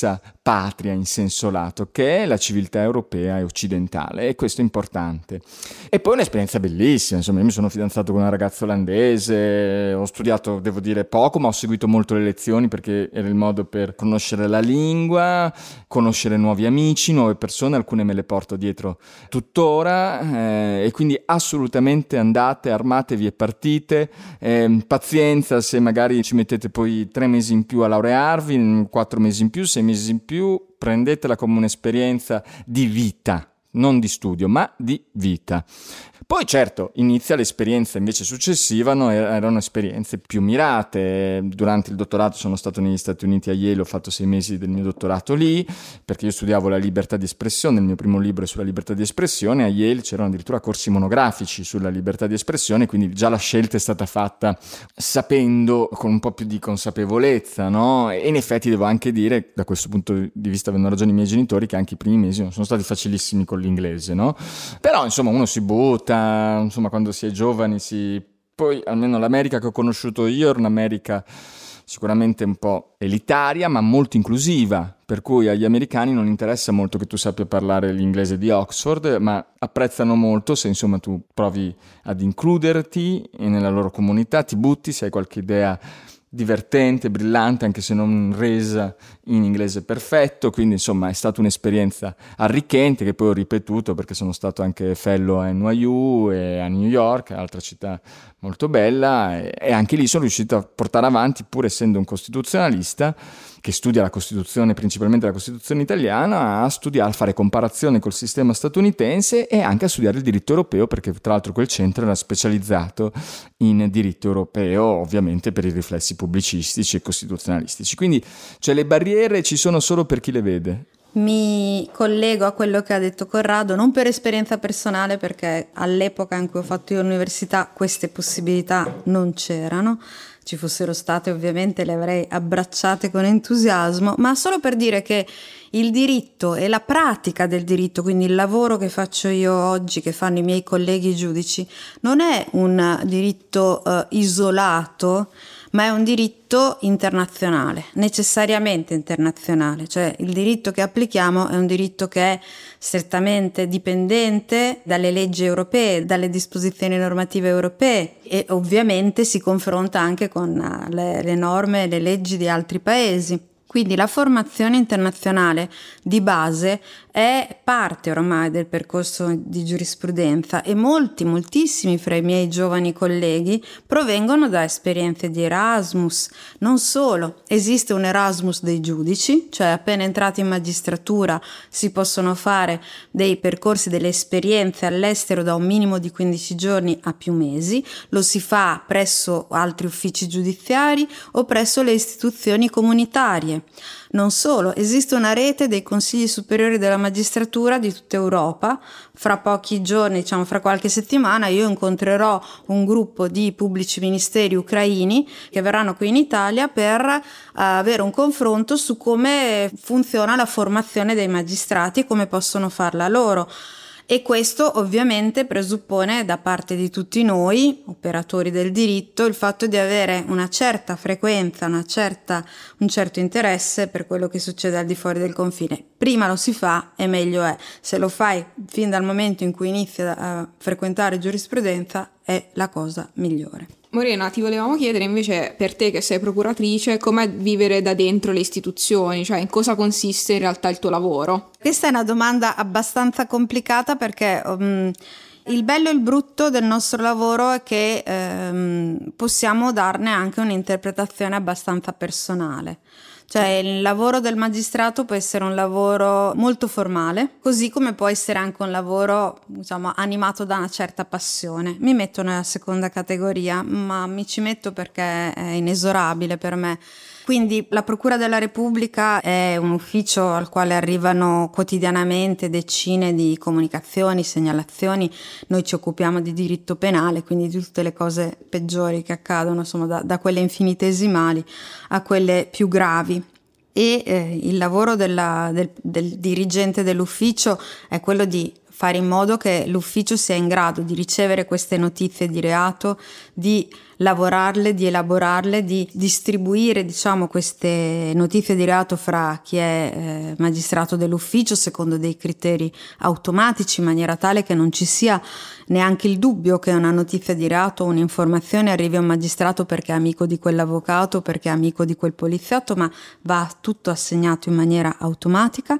patria in senso lato, che è la civiltà europea e occidentale, e questo è importante. E poi un'esperienza bellissima, insomma, io mi sono fidanzato con una ragazza olandese, ho studiato, devo dire, poco, ma ho seguito molto le lezioni perché era il modo per conoscere la lingua, conoscere nuovi amici, nuove persone, alcune me le porto dietro tuttora, eh, e quindi assolutamente andate, armatevi e partite, eh, pazienza se magari ci mettete poi tre mesi in più a laurearvi, quattro mesi in più, sei mesi in più, prendetela come un'esperienza di vita, non di studio, ma di vita. Poi certo, inizia l'esperienza invece successiva, no? Erano esperienze più mirate. Durante il dottorato sono stato negli Stati Uniti, a Yale, ho fatto sei mesi del mio dottorato lì, perché io studiavo la libertà di espressione, il mio primo libro è sulla libertà di espressione, a Yale c'erano addirittura corsi monografici sulla libertà di espressione, quindi già la scelta è stata fatta sapendo, con un po' più di consapevolezza, no? E in effetti devo anche dire, da questo punto di vista avendo ragione i miei genitori, che anche i primi mesi non sono stati facilissimi con l'inglese, no? Però insomma uno si butta, insomma quando si è giovani si... Poi almeno l'America che ho conosciuto io era un'America sicuramente un po' elitaria ma molto inclusiva, per cui agli americani non interessa molto che tu sappia parlare l'inglese di Oxford, ma apprezzano molto se insomma tu provi ad includerti nella loro comunità, ti butti, se hai qualche idea divertente, brillante, anche se non resa in inglese perfetto, quindi insomma è stata un'esperienza arricchente che poi ho ripetuto perché sono stato anche fellow a N Y U e a New York, altra città molto bella, e, e anche lì sono riuscito a portare avanti, pur essendo un costituzionalista che studia la Costituzione, principalmente la Costituzione italiana, a studiare, a fare comparazione col sistema statunitense e anche a studiare il diritto europeo, perché tra l'altro quel centro era specializzato in diritto europeo, ovviamente per i riflessi pubblicistici e costituzionalistici. Quindi cioè, le barriere ci sono solo per chi le vede. Mi collego a quello che ha detto Corrado, non per esperienza personale, perché all'epoca in cui ho fatto io l'università queste possibilità non c'erano. Ci fossero state ovviamente le avrei abbracciate con entusiasmo, ma solo per dire che il diritto e la pratica del diritto, quindi il lavoro che faccio io oggi, che fanno i miei colleghi giudici, non è un diritto eh, isolato, ma è un diritto internazionale, necessariamente internazionale, cioè il diritto che applichiamo è un diritto che è strettamente dipendente dalle leggi europee, dalle disposizioni normative europee e ovviamente si confronta anche con le, le norme e le leggi di altri paesi. Quindi la formazione internazionale di base è parte ormai del percorso di giurisprudenza e molti, moltissimi fra i miei giovani colleghi provengono da esperienze di Erasmus. Non solo, esiste un Erasmus dei giudici, cioè appena entrati in magistratura si possono fare dei percorsi, delle esperienze all'estero da un minimo di quindici giorni a più mesi, lo si fa presso altri uffici giudiziari o presso le istituzioni comunitarie. Non solo, esiste una rete dei consigli superiori della magistratura di tutta Europa. Fra pochi giorni, diciamo fra qualche settimana, io incontrerò un gruppo di pubblici ministeri ucraini che verranno qui in Italia per uh, avere un confronto su come funziona la formazione dei magistrati e come possono farla loro. E questo ovviamente presuppone da parte di tutti noi, operatori del diritto, il fatto di avere una certa frequenza, una certa, un certo interesse per quello che succede al di fuori del confine. Prima lo si fa e meglio è. Se lo fai fin dal momento in cui inizi a frequentare giurisprudenza è la cosa migliore. Morena, ti volevamo chiedere invece, per te che sei procuratrice, com'è vivere da dentro le istituzioni, cioè in cosa consiste in realtà il tuo lavoro? Questa è una domanda abbastanza complicata perché um, il bello e il brutto del nostro lavoro è che um, possiamo darne anche un'interpretazione abbastanza personale. Cioè il lavoro del magistrato può essere un lavoro molto formale, così come può essere anche un lavoro, diciamo, animato da una certa passione. Mi metto nella seconda categoria, ma mi ci metto perché è inesorabile per me. Quindi la Procura della Repubblica è un ufficio al quale arrivano quotidianamente decine di comunicazioni, segnalazioni. Noi ci occupiamo di diritto penale, quindi di tutte le cose peggiori che accadono, insomma, da, da quelle infinitesimali a quelle più gravi. E eh, il lavoro della, del, del dirigente dell'ufficio è quello di fare in modo che l'ufficio sia in grado di ricevere queste notizie di reato, di lavorarle, di elaborarle, di distribuire, diciamo, queste notizie di reato fra chi è eh, magistrato dell'ufficio secondo dei criteri automatici, in maniera tale che non ci sia neanche il dubbio che una notizia di reato o un'informazione arrivi a un magistrato perché è amico di quell'avvocato, perché è amico di quel poliziotto, ma va tutto assegnato in maniera automatica.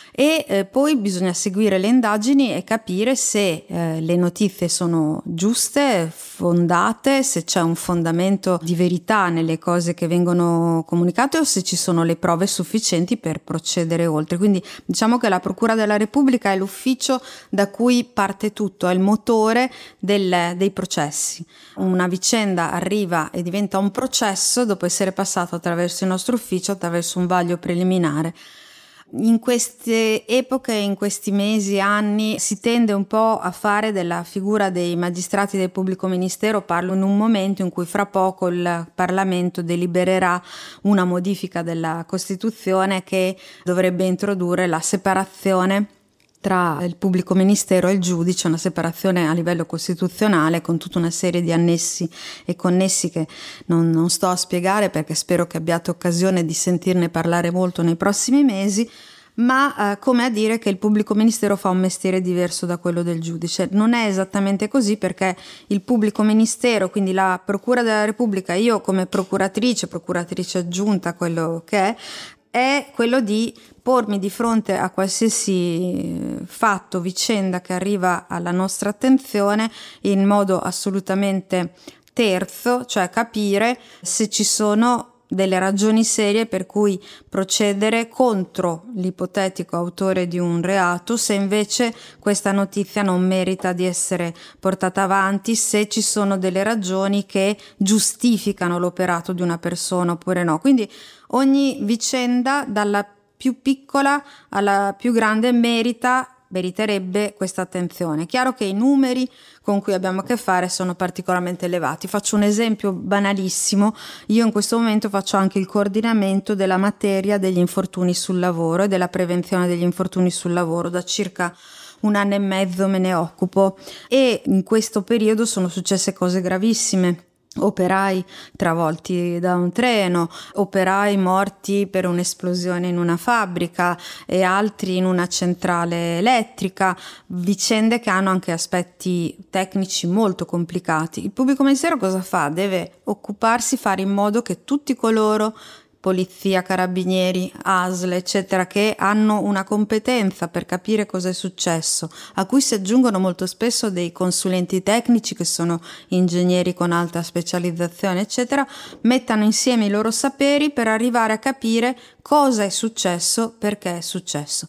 E eh, poi bisogna seguire le indagini e capire se eh, le notizie sono giuste, fondate, se c'è un fondamento di verità nelle cose che vengono comunicate o se ci sono le prove sufficienti per procedere oltre. Quindi diciamo che la Procura della Repubblica è l'ufficio da cui parte tutto, è il motore del, dei processi. Una vicenda arriva e diventa un processo dopo essere passato attraverso il nostro ufficio, attraverso un vaglio preliminare. In queste epoche, in questi mesi, anni, si tende un po' a fare della figura dei magistrati del pubblico ministero, parlo in un momento in cui fra poco il Parlamento delibererà una modifica della Costituzione che dovrebbe introdurre la separazione tra il pubblico ministero e il giudice, una separazione a livello costituzionale con tutta una serie di annessi e connessi che non, non sto a spiegare perché spero che abbiate occasione di sentirne parlare molto nei prossimi mesi, ma eh, come a dire che il pubblico ministero fa un mestiere diverso da quello del giudice. Non è esattamente così, perché il pubblico ministero, quindi la Procura della Repubblica, io come procuratrice, procuratrice aggiunta, quello che è, è quello di pormi di fronte a qualsiasi fatto, vicenda che arriva alla nostra attenzione in modo assolutamente terzo, cioè capire se ci sono delle ragioni serie per cui procedere contro l'ipotetico autore di un reato, se invece questa notizia non merita di essere portata avanti, se ci sono delle ragioni che giustificano l'operato di una persona oppure no. Quindi ogni vicenda, dalla più piccola alla più grande, merita meriterebbe questa attenzione. È chiaro che i numeri con cui abbiamo a che fare sono particolarmente elevati. Faccio un esempio banalissimo: io in questo momento faccio anche il coordinamento della materia degli infortuni sul lavoro e della prevenzione degli infortuni sul lavoro. Da circa un anno e mezzo me ne occupo e in questo periodo sono successe cose gravissime. Operai travolti da un treno, operai morti per un'esplosione in una fabbrica e altri in una centrale elettrica, vicende che hanno anche aspetti tecnici molto complicati. Il pubblico ministero cosa fa? Deve occuparsi, fare in modo che tutti coloro, polizia, carabinieri, A S L, eccetera, che hanno una competenza per capire cosa è successo, a cui si aggiungono molto spesso dei consulenti tecnici che sono ingegneri con alta specializzazione, eccetera, mettano insieme i loro saperi per arrivare a capire cosa è successo, perché è successo.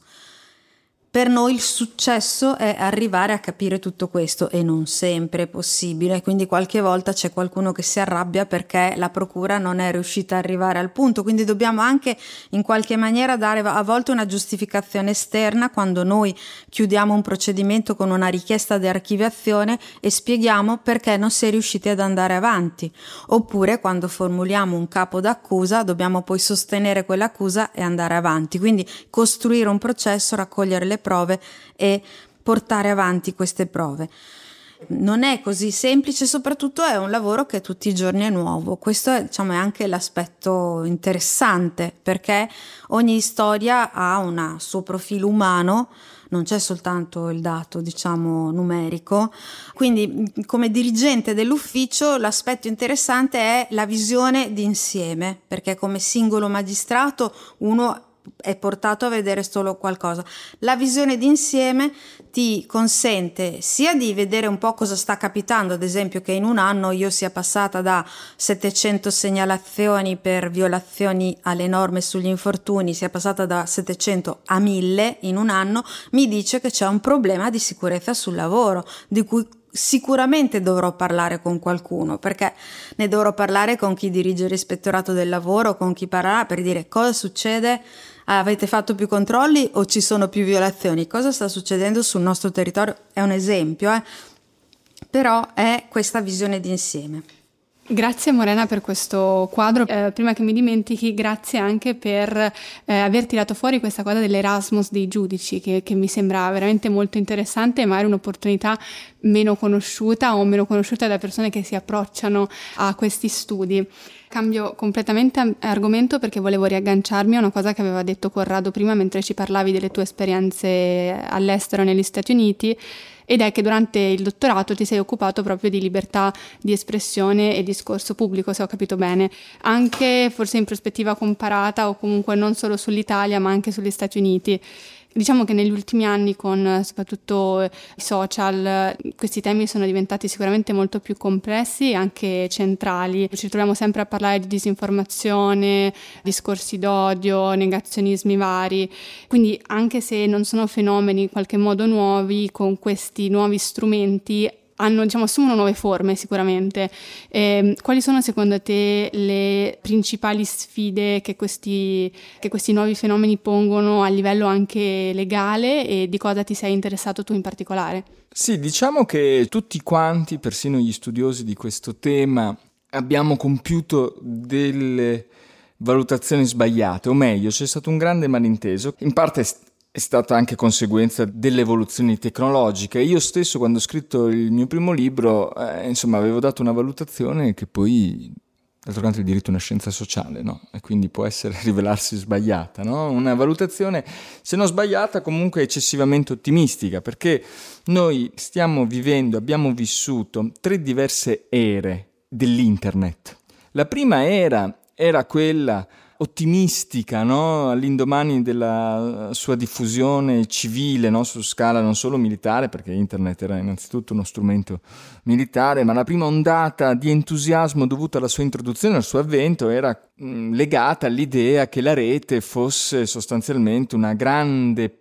Per noi il successo è arrivare a capire tutto questo e non sempre è possibile, quindi qualche volta c'è qualcuno che si arrabbia perché la procura non è riuscita a arrivare al punto, quindi dobbiamo anche in qualche maniera dare a volte una giustificazione esterna quando noi chiudiamo un procedimento con una richiesta di archiviazione e spieghiamo perché non si è riusciti ad andare avanti, oppure quando formuliamo un capo d'accusa dobbiamo poi sostenere quell'accusa e andare avanti, quindi costruire un processo, raccogliere le prove e portare avanti queste prove. Non è così semplice, soprattutto è un lavoro che tutti i giorni è nuovo. Questo è, diciamo, è anche l'aspetto interessante, perché ogni storia ha un suo profilo umano, non c'è soltanto il dato, diciamo, numerico. Quindi come dirigente dell'ufficio l'aspetto interessante è la visione d'insieme, perché come singolo magistrato uno è portato a vedere solo qualcosa. La visione d'insieme ti consente sia di vedere un po' cosa sta capitando, ad esempio che in un anno io sia passata da settecento segnalazioni per violazioni alle norme sugli infortuni, sia passata da settecento a mille in un anno, mi dice che c'è un problema di sicurezza sul lavoro, di cui sicuramente dovrò parlare con qualcuno, perché ne dovrò parlare con chi dirige l'ispettorato del lavoro, con chi parlerà per dire cosa succede. Avete fatto più controlli o ci sono più violazioni? Cosa sta succedendo sul nostro territorio? È un esempio, eh? Però è questa visione d'insieme. Grazie Morena per questo quadro. Eh, prima che mi dimentichi, grazie anche per eh, aver tirato fuori questa cosa dell'Erasmus dei giudici, che, che mi sembra veramente molto interessante e magari un'opportunità meno conosciuta o meno conosciuta da persone che si approcciano a questi studi. Cambio completamente argomento perché volevo riagganciarmi a una cosa che aveva detto Corrado prima mentre ci parlavi delle tue esperienze all'estero negli Stati Uniti, ed è che durante il dottorato ti sei occupato proprio di libertà di espressione e discorso pubblico, se ho capito bene, anche forse in prospettiva comparata o comunque non solo sull'Italia ma anche sugli Stati Uniti. Diciamo che negli ultimi anni, con soprattutto i social, questi temi sono diventati sicuramente molto più complessi e anche centrali. Ci troviamo sempre a parlare di disinformazione, discorsi d'odio, negazionismi vari. Quindi anche se non sono fenomeni in qualche modo nuovi, con questi nuovi strumenti hanno, diciamo, assumono nuove forme sicuramente. Eh, quali sono secondo te le principali sfide che questi, che questi nuovi fenomeni pongono a livello anche legale, e di cosa ti sei interessato tu in particolare? Sì, diciamo che tutti quanti, persino gli studiosi di questo tema, abbiamo compiuto delle valutazioni sbagliate, o meglio, c'è stato un grande malinteso, in parte è stata anche conseguenza delle evoluzioni tecnologiche. Io stesso, quando ho scritto il mio primo libro, eh, insomma, avevo dato una valutazione che poi, d'altro canto, il diritto è una scienza sociale, no? E quindi può essere rivelarsi sbagliata, no? Una valutazione, se non sbagliata, comunque eccessivamente ottimistica, perché noi stiamo vivendo, abbiamo vissuto tre diverse ere dell'internet. La prima era era quella ottimistica, no? All'indomani della sua diffusione civile, no? Su scala non solo militare, perché internet era innanzitutto uno strumento militare, ma la prima ondata di entusiasmo dovuta alla sua introduzione, al suo avvento, era mh, legata all'idea che la rete fosse sostanzialmente una grande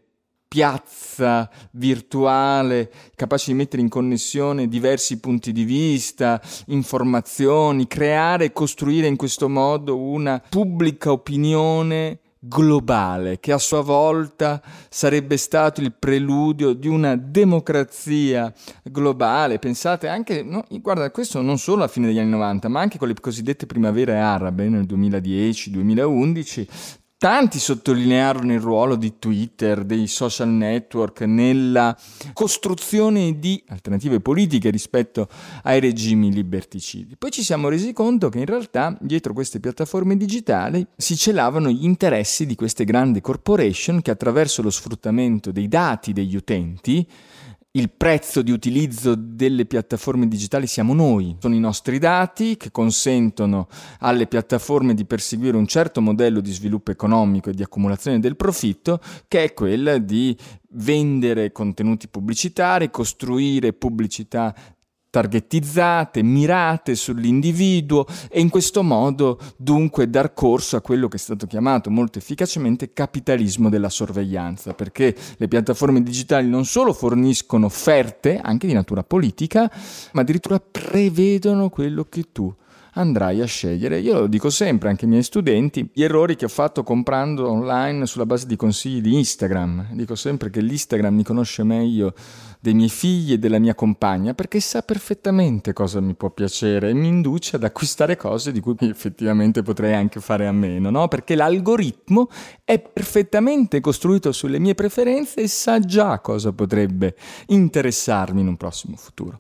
piazza virtuale capace di mettere in connessione diversi punti di vista, informazioni, creare e costruire in questo modo una pubblica opinione globale che a sua volta sarebbe stato il preludio di una democrazia globale. Pensate anche, no, guarda, questo non solo alla fine degli anni novanta, ma anche con le cosiddette primavere arabe nel duemiladieci duemilaundici. Tanti sottolinearono il ruolo di Twitter, dei social network nella costruzione di alternative politiche rispetto ai regimi liberticidi. Poi ci siamo resi conto che in realtà dietro queste piattaforme digitali si celavano gli interessi di queste grandi corporation che attraverso lo sfruttamento dei dati degli utenti, il prezzo di utilizzo delle piattaforme digitali siamo noi, sono i nostri dati che consentono alle piattaforme di perseguire un certo modello di sviluppo economico e di accumulazione del profitto, che è quella di vendere contenuti pubblicitari, costruire pubblicità targetizzate, mirate sull'individuo e in questo modo dunque dar corso a quello che è stato chiamato molto efficacemente capitalismo della sorveglianza, perché le piattaforme digitali non solo forniscono offerte anche di natura politica, ma addirittura prevedono quello che tu andrai a scegliere. Io lo dico sempre anche ai miei studenti, gli errori che ho fatto comprando online sulla base di consigli di Instagram. Dico sempre che l'Instagram mi conosce meglio dei miei figli e della mia compagna, perché sa perfettamente cosa mi può piacere e mi induce ad acquistare cose di cui effettivamente potrei anche fare a meno, no? Perché l'algoritmo è perfettamente costruito sulle mie preferenze e sa già cosa potrebbe interessarmi in un prossimo futuro.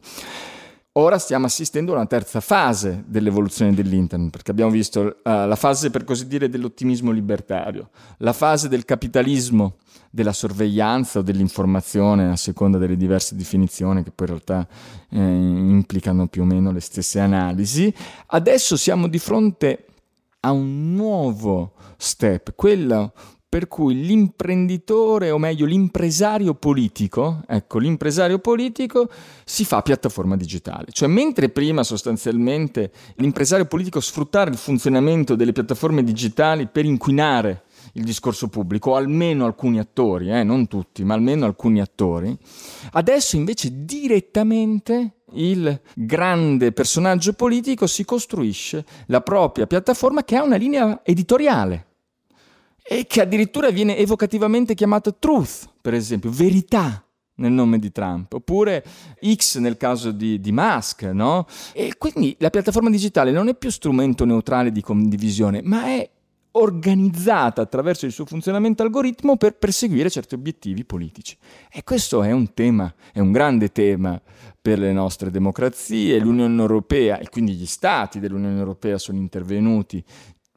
Ora stiamo assistendo a una terza fase dell'evoluzione dell'internet, perché abbiamo visto uh, la fase, per così dire, dell'ottimismo libertario, la fase del capitalismo, della sorveglianza o dell'informazione, a seconda delle diverse definizioni che poi in realtà eh, implicano più o meno le stesse analisi. Adesso siamo di fronte a un nuovo step, quello per cui l'imprenditore, o meglio l'impresario politico, ecco, l'impresario politico si fa piattaforma digitale. Cioè, mentre prima sostanzialmente l'impresario politico sfruttava il funzionamento delle piattaforme digitali per inquinare il discorso pubblico, o almeno alcuni attori, eh, non tutti, ma almeno alcuni attori, adesso invece direttamente il grande personaggio politico si costruisce la propria piattaforma che ha una linea editoriale, e che addirittura viene evocativamente chiamata truth, per esempio, verità, nel nome di Trump, oppure X nel caso di, di Musk, no? E quindi la piattaforma digitale non è più strumento neutrale di condivisione, ma è organizzata attraverso il suo funzionamento algoritmo per perseguire certi obiettivi politici. E questo è un tema, è un grande tema per le nostre democrazie. L'Unione Europea e quindi gli stati dell'Unione Europea sono intervenuti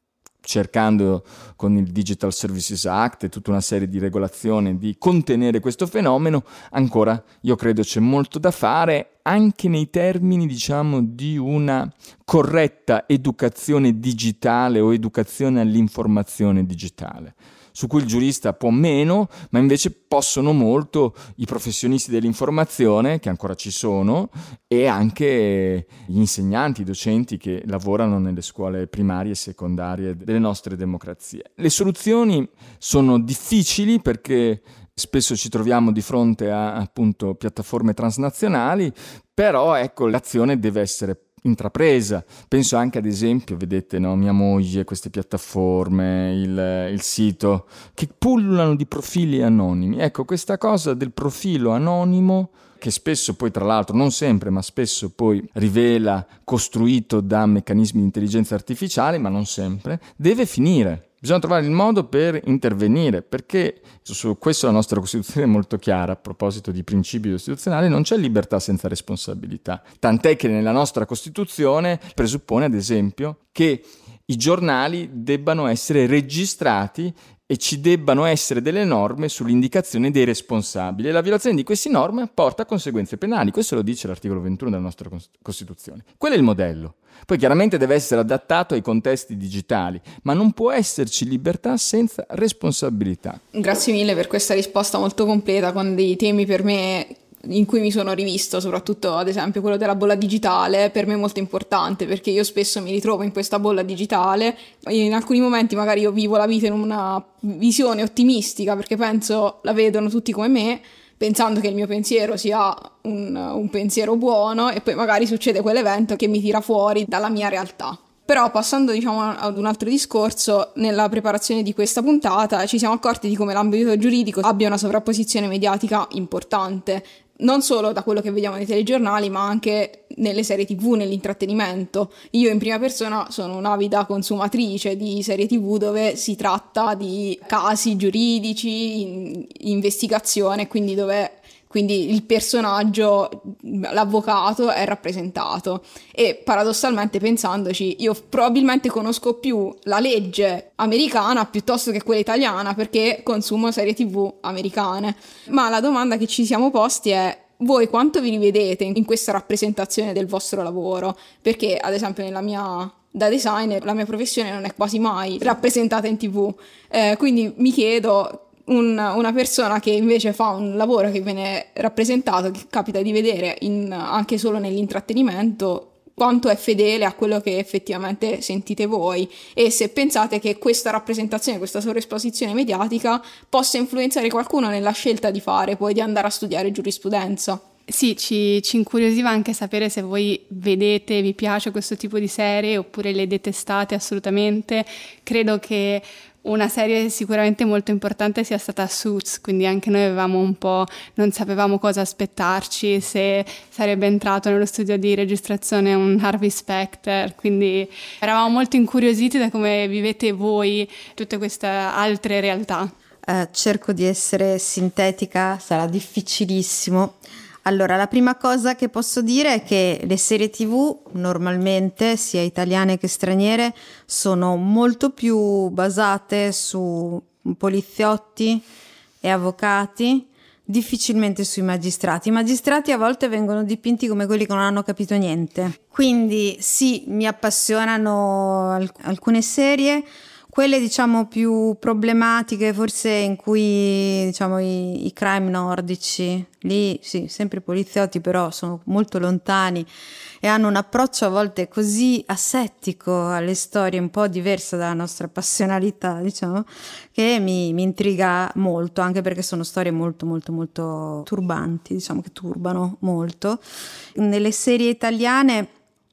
cercando con il Digital Services Act e tutta una serie di regolazioni di contenere questo fenomeno. Ancora io credo c'è molto da fare anche nei termini, diciamo, di una corretta educazione digitale o educazione all'informazione digitale, su cui il giurista può meno, ma invece possono molto i professionisti dell'informazione, che ancora ci sono, e anche gli insegnanti, i docenti che lavorano nelle scuole primarie e secondarie delle nostre democrazie. Le soluzioni sono difficili perché spesso ci troviamo di fronte a, appunto, piattaforme transnazionali, però ecco, l'azione deve essere intrapresa. Penso anche ad esempio, vedete, no, Mia Moglie, queste piattaforme, il, il sito che pullulano di profili anonimi. Ecco, questa cosa del profilo anonimo, che spesso poi tra l'altro, non sempre, ma spesso poi rivela costruito da meccanismi di intelligenza artificiale, ma non sempre, deve finire. Bisogna trovare il modo per intervenire, perché su questo la nostra Costituzione è molto chiara. A proposito di principi costituzionali, non c'è libertà senza responsabilità, tant'è che nella nostra Costituzione presuppone ad esempio che i giornali debbano essere registrati e ci debbano essere delle norme sull'indicazione dei responsabili, e la violazione di queste norme porta a conseguenze penali. Questo lo dice l'articolo ventuno della nostra Costituzione. Quello è il modello. Poi chiaramente deve essere adattato ai contesti digitali, ma non può esserci libertà senza responsabilità. Grazie mille per questa risposta molto completa, con dei temi per me in cui mi sono rivista, soprattutto ad esempio quello della bolla digitale, per me è molto importante, perché io spesso mi ritrovo in questa bolla digitale. In alcuni momenti magari io vivo la vita in una visione ottimistica, perché penso la vedono tutti come me, pensando che il mio pensiero sia un, un pensiero buono, e poi magari succede quell'evento che mi tira fuori dalla mia realtà. Però passando, diciamo, ad un altro discorso, nella preparazione di questa puntata ci siamo accorti di come l'ambito giuridico abbia una sovrapposizione mediatica importante, non solo da quello che vediamo nei telegiornali, ma anche nelle serie tv, nell'intrattenimento. Io in prima persona sono un'avida consumatrice di serie tv dove si tratta di casi giuridici, in, investigazione, quindi dove quindi il personaggio, l'avvocato, è rappresentato. E paradossalmente, pensandoci, io probabilmente conosco più la legge americana piuttosto che quella italiana, perché consumo serie tv americane. Ma la domanda che ci siamo posti è: voi quanto vi rivedete in questa rappresentazione del vostro lavoro? Perché ad esempio nella mia da designer la mia professione non è quasi mai rappresentata in tv, eh, quindi mi chiedo, Un, una persona che invece fa un lavoro che viene rappresentato, che capita di vedere in, anche solo nell'intrattenimento, quanto è fedele a quello che effettivamente sentite voi, e se pensate che questa rappresentazione, questa sovraesposizione mediatica possa influenzare qualcuno nella scelta di fare poi di andare a studiare giurisprudenza. Sì, ci, ci incuriosiva anche sapere se voi vedete, vi piace questo tipo di serie oppure le detestate assolutamente. Credo che una serie sicuramente molto importante sia stata Suits, quindi anche noi avevamo un po', non sapevamo cosa aspettarci, se sarebbe entrato nello studio di registrazione un Harvey Specter, quindi eravamo molto incuriositi da come vivete voi tutte queste altre realtà. Eh, cerco di essere sintetica, sarà difficilissimo. Allora, la prima cosa che posso dire è che le serie tv normalmente, sia italiane che straniere, sono molto più basate su poliziotti e avvocati, difficilmente sui magistrati. I magistrati a volte vengono dipinti come quelli che non hanno capito niente. Quindi sì, mi appassionano alc- alcune serie. Quelle diciamo più problematiche, forse in cui diciamo i, i crime nordici, lì sì, sempre poliziotti, però sono molto lontani e hanno un approccio a volte così asettico alle storie, un po' diversa dalla nostra passionalità, diciamo, che mi, mi intriga molto, anche perché sono storie molto molto molto turbanti, diciamo che turbano molto. Nelle serie italiane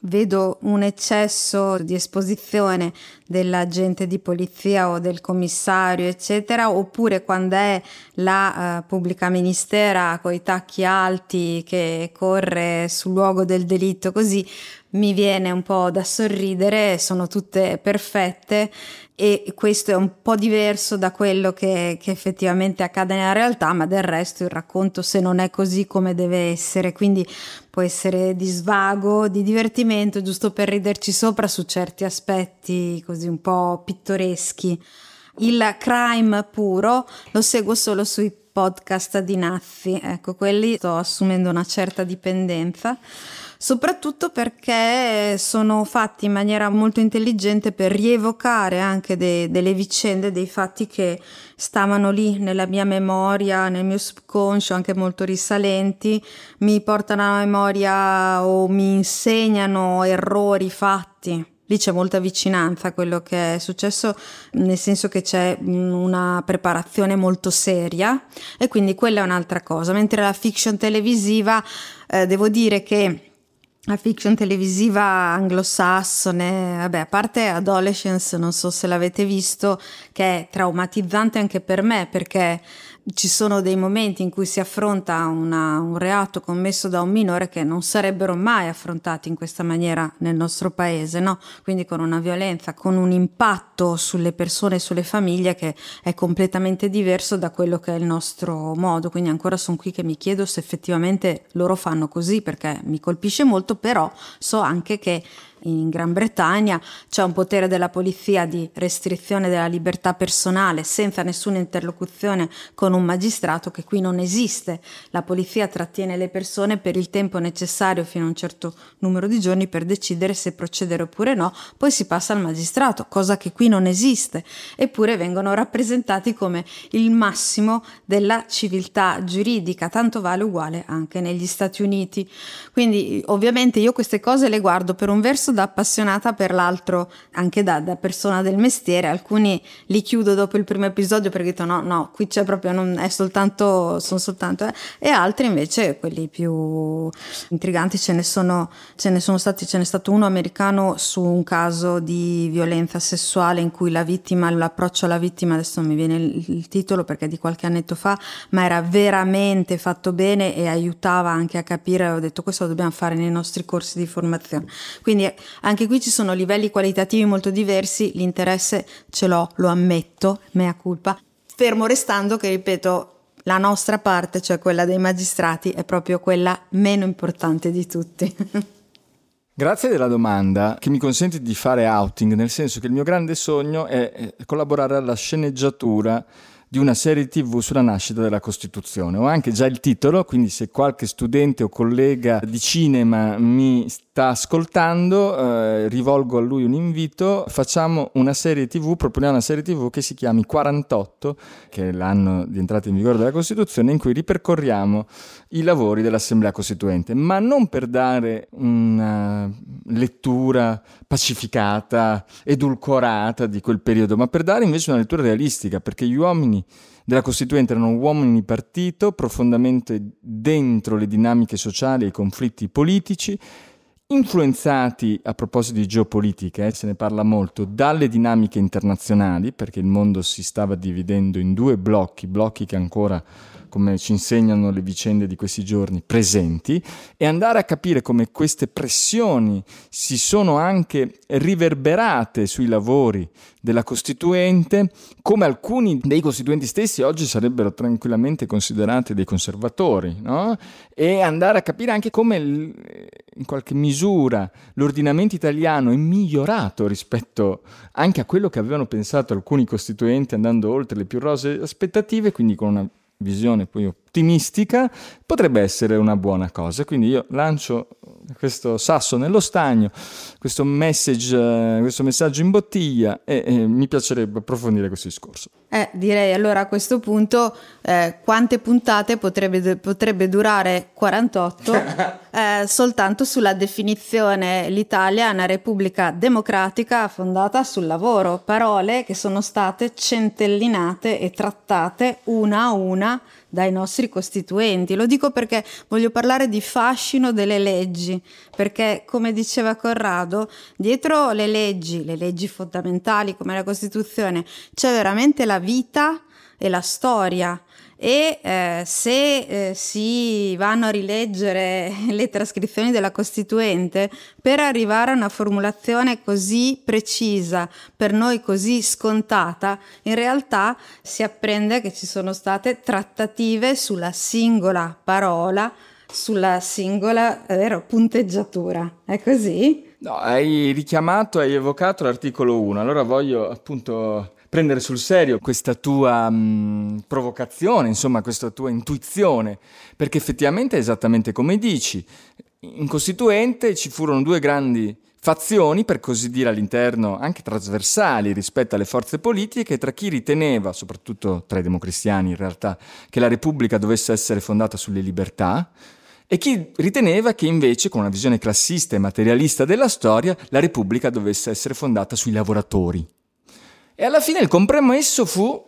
vedo un eccesso di esposizione dell'agente di polizia o del commissario eccetera, oppure quando è la uh, pubblica ministera coi tacchi alti che corre sul luogo del delitto, così mi viene un po' da sorridere, sono tutte perfette e questo è un po' diverso da quello che, che effettivamente accade nella realtà, ma del resto il racconto, se non è così come deve essere, quindi può essere di svago, di divertimento, giusto per riderci sopra su certi aspetti così un po' pittoreschi. Il crime puro lo seguo solo sui podcast di Nazzi, ecco, quelli sto assumendo una certa dipendenza, soprattutto perché sono fatti in maniera molto intelligente per rievocare anche de- delle vicende, dei fatti che stavano lì nella mia memoria, nel mio subconscio, anche molto risalenti, mi portano alla memoria o mi insegnano errori fatti. Lì c'è molta vicinanza a quello che è successo, nel senso che c'è una preparazione molto seria e quindi quella è un'altra cosa, mentre la fiction televisiva, eh, devo dire che la fiction televisiva anglosassone, vabbè, a parte Adolescence, non so se l'avete visto, che è traumatizzante anche per me, perché ci sono dei momenti in cui si affronta una, un reato commesso da un minore che non sarebbero mai affrontati in questa maniera nel nostro paese, no? Quindi con una violenza, con un impatto sulle persone e sulle famiglie che è completamente diverso da quello che è il nostro modo. Quindi ancora sono qui che mi chiedo se effettivamente loro fanno così, perché mi colpisce molto, però so anche che in Gran Bretagna c'è un potere della polizia di restrizione della libertà personale senza nessuna interlocuzione con un magistrato, che qui non esiste. La polizia trattiene le persone per il tempo necessario fino a un certo numero di giorni per decidere se procedere oppure no, poi si passa al magistrato, cosa che qui non esiste, eppure vengono rappresentati come il massimo della civiltà giuridica. Tanto vale uguale anche negli Stati Uniti. Quindi ovviamente io queste cose le guardo per un verso da appassionata, per l'altro anche da, da persona del mestiere. Alcuni li chiudo dopo il primo episodio perché dico no, no, qui c'è proprio, non è soltanto, sono soltanto eh. e altri invece, quelli più intriganti, ce ne sono, ce ne sono stati, ce n'è stato uno americano su un caso di violenza sessuale in cui la vittima, l'approccio alla vittima, adesso non mi viene il, il titolo perché è di qualche annetto fa, ma era veramente fatto bene e aiutava anche a capire. Ho detto questo lo dobbiamo fare nei nostri corsi di formazione. Quindi anche qui ci sono livelli qualitativi molto diversi, l'interesse ce l'ho, lo ammetto, mea culpa, fermo restando che, ripeto, la nostra parte, cioè quella dei magistrati, è proprio quella meno importante di tutti. Grazie della domanda, che mi consente di fare outing, nel senso che il mio grande sogno è collaborare alla sceneggiatura di una serie tivù sulla nascita della Costituzione. Ho anche già il titolo, quindi se qualche studente o collega di cinema mi sta ascoltando, eh, rivolgo a lui un invito: facciamo una serie tivù, proponiamo una serie tivù che si chiami quarantotto, che è l'anno di entrata in vigore della Costituzione, in cui ripercorriamo i lavori dell'Assemblea Costituente, ma non per dare una lettura pacificata, edulcorata di quel periodo, ma per dare invece una lettura realistica, perché gli uomini della Costituente erano uomini partito, profondamente dentro le dinamiche sociali e i conflitti politici, influenzati, a proposito di geopolitica, eh, se ne parla molto, dalle dinamiche internazionali, perché il mondo si stava dividendo in due blocchi, blocchi che ancora, come ci insegnano le vicende di questi giorni, presenti, e andare a capire come queste pressioni si sono anche riverberate sui lavori della Costituente, come alcuni dei costituenti stessi oggi sarebbero tranquillamente considerati dei conservatori, no? E andare a capire anche come in qualche misura l'ordinamento italiano è migliorato rispetto anche a quello che avevano pensato alcuni costituenti, andando oltre le più rosee aspettative, quindi con una visione poi ottimistica, potrebbe essere una buona cosa. Quindi io lancio questo sasso nello stagno, questo message, questo messaggio in bottiglia, e, e mi piacerebbe approfondire questo discorso. Eh, direi allora a questo punto eh, quante puntate potrebbe, potrebbe durare quarantotto eh, soltanto sulla definizione l'Italia è una repubblica democratica fondata sul lavoro, parole che sono state centellinate e trattate una a una dai nostri costituenti. Lo dico perché voglio parlare di fascino delle leggi, perché come diceva Corrado, dietro le leggi, le leggi fondamentali come la Costituzione, c'è veramente la vita e la storia. E eh, se eh, si vanno a rileggere le trascrizioni della Costituente per arrivare a una formulazione così precisa, per noi così scontata, in realtà si apprende che ci sono state trattative sulla singola parola, sulla singola vero, punteggiatura. È così? No, hai richiamato, hai evocato l'articolo uno, allora voglio appunto prendere sul serio questa tua mh, provocazione, insomma questa tua intuizione, perché effettivamente è esattamente come dici. In Costituente ci furono due grandi fazioni, per così dire, all'interno, anche trasversali rispetto alle forze politiche, tra chi riteneva, soprattutto tra i democristiani in realtà, che la Repubblica dovesse essere fondata sulle libertà, e chi riteneva che invece, con una visione classista e materialista della storia, la Repubblica dovesse essere fondata sui lavoratori. E alla fine il compromesso fu,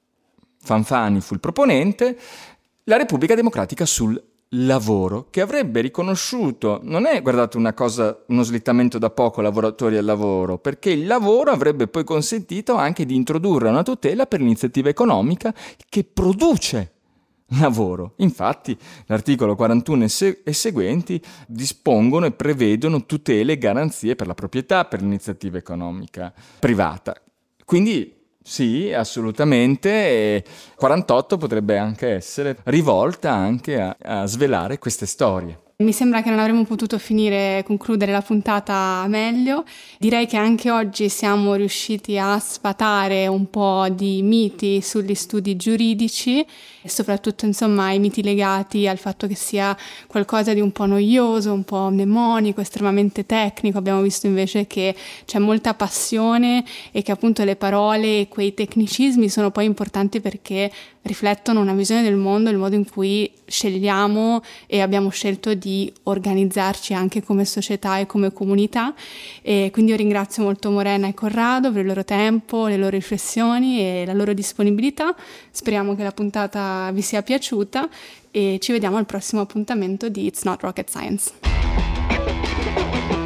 Fanfani fu il proponente, la Repubblica Democratica sul lavoro, che avrebbe riconosciuto, non è, guardate, una cosa, uno slittamento da poco lavoratori al lavoro, perché il lavoro avrebbe poi consentito anche di introdurre una tutela per l'iniziativa economica che produce lavoro. Infatti l'articolo quarantuno e, se- e seguenti dispongono e prevedono tutele e garanzie per la proprietà, per l'iniziativa economica privata. Quindi sì, assolutamente, e quarantotto potrebbe anche essere rivolta anche a, a svelare queste storie. Mi sembra che non avremmo potuto finire, concludere la puntata meglio. Direi che anche oggi siamo riusciti a sfatare un po' di miti sugli studi giuridici e soprattutto, insomma, i miti legati al fatto che sia qualcosa di un po' noioso, un po' mnemonico, estremamente tecnico. Abbiamo visto invece che c'è molta passione e che appunto le parole e quei tecnicismi sono poi importanti perché riflettono una visione del mondo, il modo in cui scegliamo e abbiamo scelto di organizzarci anche come società e come comunità. E quindi io ringrazio molto Morena e Corrado per il loro tempo, le loro riflessioni e la loro disponibilità. Speriamo che la puntata vi sia piaciuta e ci vediamo al prossimo appuntamento di It's Not Rocket Science.